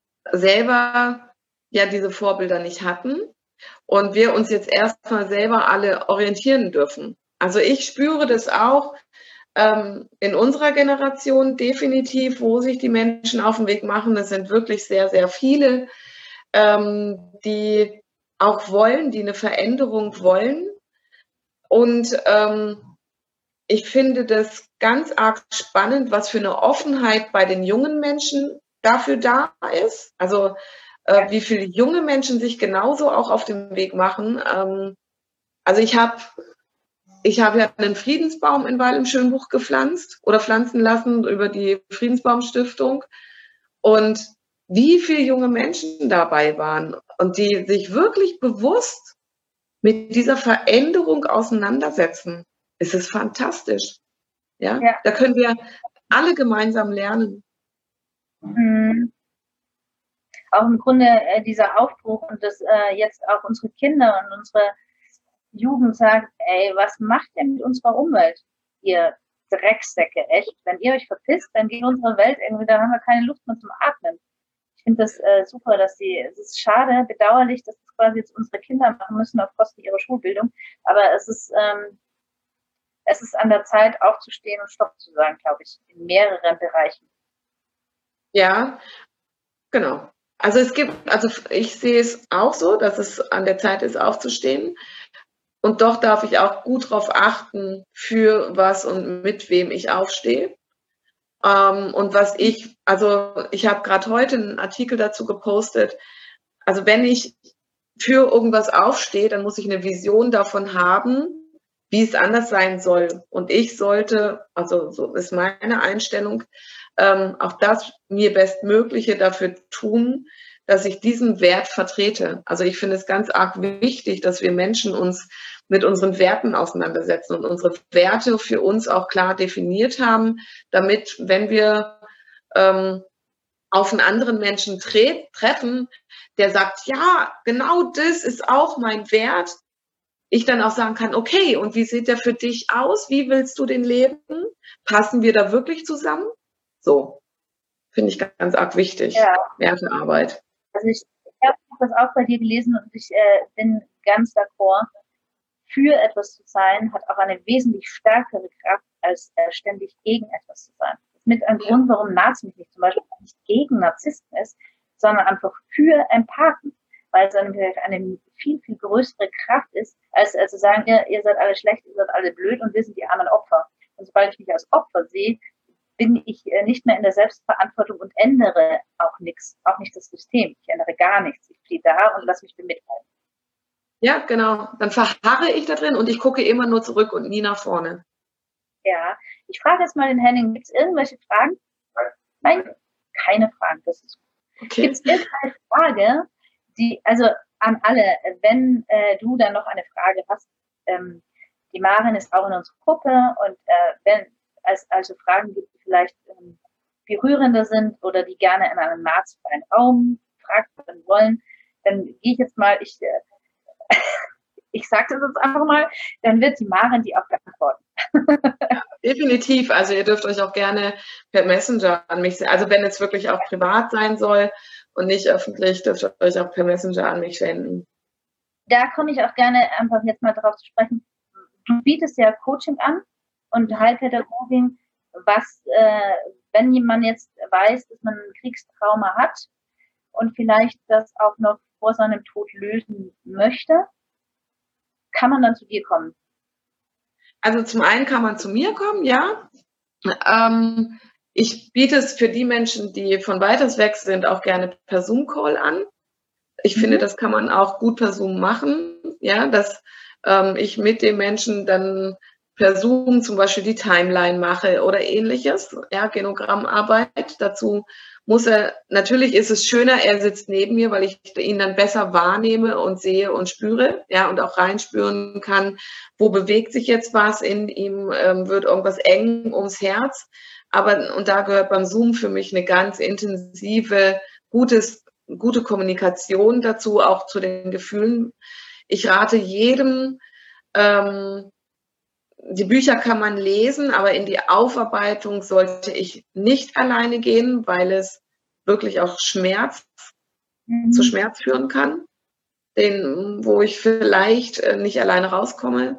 [SPEAKER 3] selber ja diese Vorbilder nicht hatten und wir uns jetzt erstmal selber alle orientieren dürfen. Also ich spüre das auch ähm, in unserer Generation definitiv, wo sich die Menschen auf den Weg machen. Das sind wirklich sehr, sehr viele, ähm, die auch wollen, die eine Veränderung wollen. Und ähm, ich finde das ganz arg spannend, was für eine Offenheit bei den jungen Menschen dafür da ist. Also äh, wie viele junge Menschen sich genauso auch auf den Weg machen. Ähm, also ich habe ich habe ja einen Friedensbaum in Weil im Schönbuch gepflanzt oder pflanzen lassen über die Friedensbaumstiftung. Und wie viele junge Menschen dabei waren und die sich wirklich bewusst mit dieser Veränderung auseinandersetzen, ist es fantastisch. Ja? Ja. Da können wir alle gemeinsam lernen.
[SPEAKER 2] Mhm. Auch im Grunde äh, dieser Aufbruch und das äh, jetzt auch unsere Kinder und unsere Jugend sagt, ey, was macht ihr mit unserer Umwelt, ihr Drecksäcke, echt? Wenn ihr euch verpisst, dann geht unsere Welt irgendwie, da haben wir keine Luft mehr zum Atmen. Ich finde das äh, super, dass sie, es ist schade, bedauerlich, dass das quasi jetzt unsere Kinder machen müssen auf Kosten ihrer Schulbildung, aber es ist, ähm, es ist an der Zeit, aufzustehen und Stopp zu sagen, glaube ich, in mehreren Bereichen.
[SPEAKER 3] Ja, genau. Also es gibt, also ich sehe es auch so, dass es an der Zeit ist, aufzustehen. Und doch darf ich auch gut darauf achten, für was und mit wem ich aufstehe. Ähm, und was ich, also ich habe gerade heute einen Artikel dazu gepostet. Also wenn ich für irgendwas aufstehe, dann muss ich eine Vision davon haben, wie es anders sein soll. Und ich sollte, also so ist meine Einstellung, ähm, auch das mir Bestmögliche dafür tun, dass ich diesen Wert vertrete. Also ich finde es ganz arg wichtig, dass wir Menschen uns mit unseren Werten auseinandersetzen und unsere Werte für uns auch klar definiert haben, damit, wenn wir ähm, auf einen anderen Menschen tre- treffen, der sagt, ja, genau das ist auch mein Wert, ich dann auch sagen kann, okay, und wie sieht der für dich aus? Wie willst du den leben? Passen wir da wirklich zusammen? So, finde ich ganz arg wichtig. Ja. Wertearbeit.
[SPEAKER 2] Also ich, ich habe das auch bei dir gelesen und ich äh, bin ganz d'accord. Für etwas zu sein, hat auch eine wesentlich stärkere Kraft, als äh, ständig gegen etwas zu sein. Das ist mit ein ja. Grund, warum Nazi nicht zum Beispiel nicht gegen Narzissten ist, sondern einfach für Empathen, weil es eine, eine viel, viel größere Kraft ist, als, als zu sagen, ihr, ihr seid alle schlecht, ihr seid alle blöd und wir sind die armen Opfer. Und sobald ich mich als Opfer sehe, bin ich äh, nicht mehr in der Selbstverantwortung und ändere auch nichts, auch nicht das System. Ich ändere gar nichts. Ich stehe da und lasse mich bemitleiden.
[SPEAKER 3] Ja, genau. Dann verharre ich da drin und ich gucke immer nur zurück und nie nach vorne.
[SPEAKER 2] Ja, ich frage jetzt mal den Henning, gibt es irgendwelche Fragen? Nein, keine Fragen. Das ist okay. Gibt es irgendeine Frage, die, also an alle, wenn äh, du dann noch eine Frage hast, ähm, Die Maren ist auch in unserer Gruppe und äh, wenn es also Fragen gibt, die vielleicht ähm, berührender sind oder die gerne in einem nahtfreien Raum gefragt werden wollen, dann gehe ich jetzt mal, ich, äh, ich sage das jetzt einfach mal, dann wird die Maren die auch beantworten.
[SPEAKER 3] Ja, definitiv. Also ihr dürft euch auch gerne per Messenger an mich, also wenn es wirklich auch privat sein soll und nicht öffentlich, dürft ihr euch auch per Messenger an mich wenden.
[SPEAKER 2] Da komme ich auch gerne einfach jetzt mal darauf zu sprechen. Du bietest ja Coaching an und Heilpädagogin, was, äh, wenn jemand jetzt weiß, dass man ein Kriegstrauma hat und vielleicht das auch noch vor seinem Tod lösen möchte, kann man dann zu dir kommen?
[SPEAKER 3] Also zum einen kann man zu mir kommen, ja. Ähm, ich biete es für die Menschen, die von weiters weg sind, auch gerne per Zoom-Call an. Ich mhm. finde, das kann man auch gut per Zoom machen, ja, dass ähm, ich mit dem Menschen dann per Zoom zum Beispiel die Timeline mache oder ähnliches, ja, Genogrammarbeit. Dazu muss er, natürlich ist es schöner, er sitzt neben mir, weil ich ihn dann besser wahrnehme und sehe und spüre, ja, und auch reinspüren kann, wo bewegt sich jetzt was in ihm, ähm, wird irgendwas eng ums Herz. Aber, und da gehört beim Zoom für mich eine ganz intensive, gutes, gute Kommunikation dazu, auch zu den Gefühlen. Ich rate jedem, ähm, die Bücher kann man lesen, aber in die Aufarbeitung sollte ich nicht alleine gehen, weil es wirklich auch Schmerz, mhm. zu Schmerz führen kann, den, wo ich vielleicht nicht alleine rauskomme.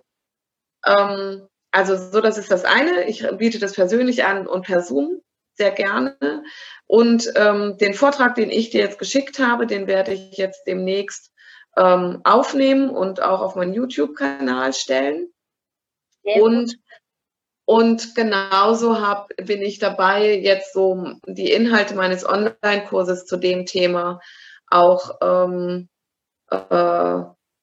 [SPEAKER 3] Ähm, also so, das ist das eine. Ich biete das persönlich an und per Zoom sehr gerne. Und ähm, den Vortrag, den ich dir jetzt geschickt habe, den werde ich jetzt demnächst ähm, aufnehmen und auch auf meinen YouTube-Kanal stellen. Und, und genauso hab, bin ich dabei, jetzt so die Inhalte meines Online-Kurses zu dem Thema auch ähm, äh,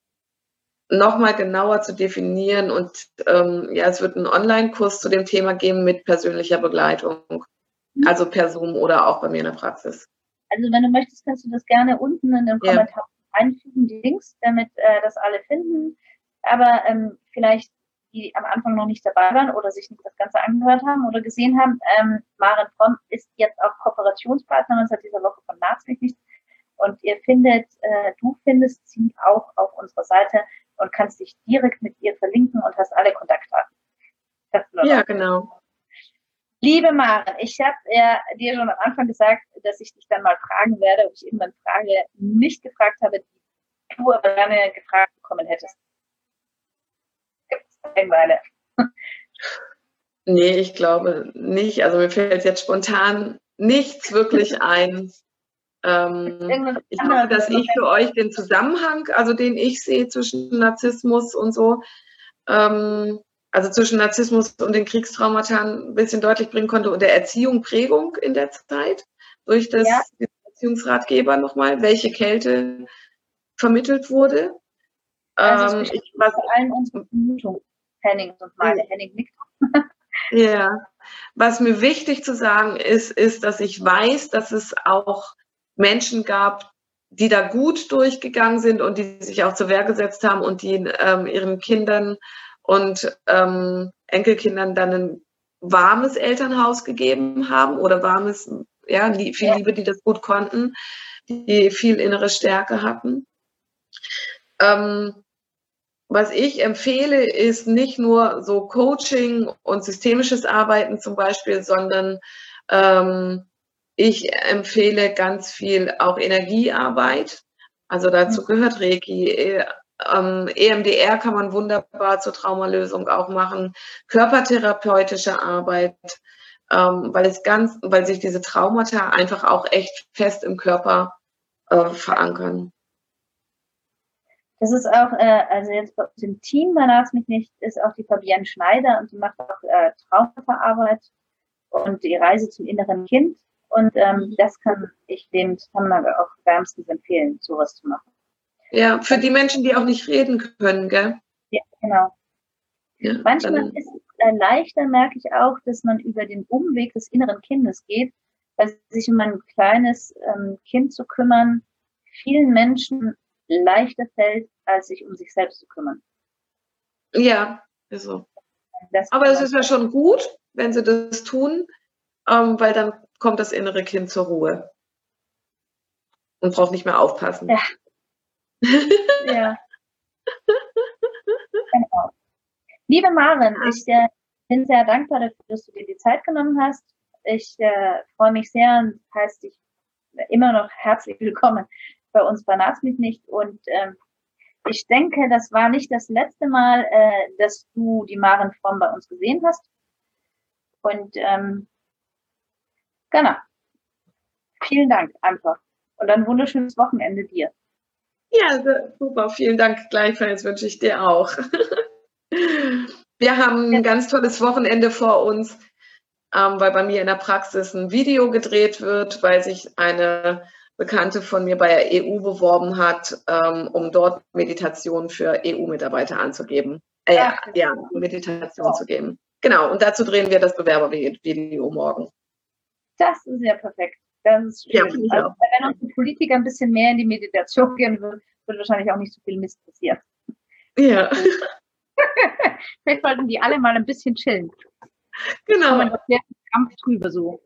[SPEAKER 3] nochmal genauer zu definieren. Und ähm, ja, es wird einen Online-Kurs zu dem Thema geben mit persönlicher Begleitung, also per Zoom oder auch bei mir in der Praxis.
[SPEAKER 2] Also wenn du möchtest, kannst du das gerne unten in den ja. Kommentaren einfügen, die Links, damit äh, das alle finden. Aber ähm, vielleicht die am Anfang noch nicht dabei waren oder sich nicht das Ganze angehört haben oder gesehen haben. Ähm, Maren Fromm ist jetzt auch Kooperationspartnerin seit dieser Woche von Naht's mich nicht. Und ihr findet, äh, du findest sie auch auf unserer Seite und kannst dich direkt mit ihr verlinken und hast alle Kontaktdaten.
[SPEAKER 3] Ja, genau.
[SPEAKER 2] Liebe Maren, ich habe ja dir schon am Anfang gesagt, dass ich dich dann mal fragen werde, ob ich irgendwann Frage nicht gefragt habe, die du aber gerne gefragt bekommen hättest. Eine.
[SPEAKER 3] Nee, ich glaube nicht. Also mir fällt jetzt spontan nichts wirklich ein. Ähm, ich hoffe, dass ich für euch den Zusammenhang, also den ich sehe zwischen Narzissmus und so, ähm, also zwischen Narzissmus und den Kriegstraumata ein bisschen deutlich bringen konnte und der Erziehung, Prägung in der Zeit durch das ja. Erziehungsratgeber nochmal, welche Kälte vermittelt wurde.
[SPEAKER 2] Also ähm, ich, was allen unseren Vermutungen. Henning und meine. Henning nickt.
[SPEAKER 3] Ja, was mir wichtig zu sagen ist, ist, dass ich weiß, dass es auch Menschen gab, die da gut durchgegangen sind und die sich auch zur Wehr gesetzt haben und die ähm, ihren Kindern und ähm, Enkelkindern dann ein warmes Elternhaus gegeben haben oder warmes, ja, viel Liebe, die das gut konnten, die viel innere Stärke hatten. Ähm, Was ich empfehle, ist nicht nur so Coaching und systemisches Arbeiten zum Beispiel, sondern ähm, ich empfehle ganz viel auch Energiearbeit. Also dazu gehört Reiki, ähm, E M D R kann man wunderbar zur Traumalösung auch machen, körpertherapeutische Arbeit, ähm, weil es ganz, weil sich diese Traumata einfach auch echt fest im Körper äh, verankern.
[SPEAKER 2] Das ist auch, äh, also jetzt bei uns im Team bei Naht's mich nicht, ist auch die Fabienne Schneider und die macht auch äh, Traumaarbeit und die Reise zum inneren Kind. Und ähm, das kann ich dem Zusammenhang auch wärmstens empfehlen, sowas zu machen.
[SPEAKER 3] Ja, für die Menschen, die auch nicht reden können, gell?
[SPEAKER 2] Ja, genau. Ja, manchmal ist es äh, leichter, merke ich auch, dass man über den Umweg des inneren Kindes geht, weil sich um ein kleines ähm, Kind zu kümmern, vielen Menschen leichter fällt, als sich um sich selbst zu kümmern.
[SPEAKER 3] Ja, Ist so.
[SPEAKER 2] Das
[SPEAKER 3] Aber es ist ja schon gut, wenn sie das tun, ähm, weil dann kommt das innere Kind zur Ruhe und braucht nicht mehr aufpassen.
[SPEAKER 2] Ja. Ja. Genau. Liebe Maren, ich äh, bin sehr dankbar dafür, dass du dir die Zeit genommen hast. Ich äh, freue mich sehr und heißt dich immer noch herzlich willkommen bei uns bei Naz mich nicht. Und ähm, ich denke, das war nicht das letzte Mal, äh, dass du die Maren Fromm bei uns gesehen hast. Und ähm, genau. Vielen Dank einfach. Und ein wunderschönes Wochenende dir.
[SPEAKER 3] Ja, super. Vielen Dank. Gleichfalls wünsche ich dir auch. Wir haben ein ganz tolles Wochenende vor uns, ähm, weil bei mir in der Praxis ein Video gedreht wird, weil sich eine Bekannte von mir bei der E U beworben hat, ähm, um dort Meditation für E U-Mitarbeiter anzugeben. Äh, ja, ja, Meditation zu geben. Genau, und dazu drehen wir das Bewerbervideo morgen.
[SPEAKER 2] Das ist ja perfekt. Das ist schön. Ja, also, wenn unsere Politiker ein bisschen mehr in die Meditation gehen würden, würde wahrscheinlich auch nicht so viel Mist passieren.
[SPEAKER 3] Ja.
[SPEAKER 2] Vielleicht sollten die alle mal ein bisschen chillen.
[SPEAKER 3] Genau.
[SPEAKER 2] Man das Kampf drüber so.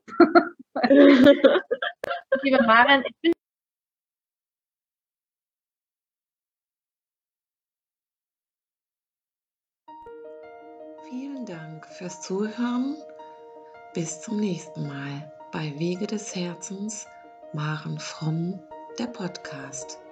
[SPEAKER 2] Liebe Maren, ich bin
[SPEAKER 1] Vielen Dank fürs Zuhören. Bis zum nächsten Mal bei Wege des Herzens, Maren Fromm, der Podcast.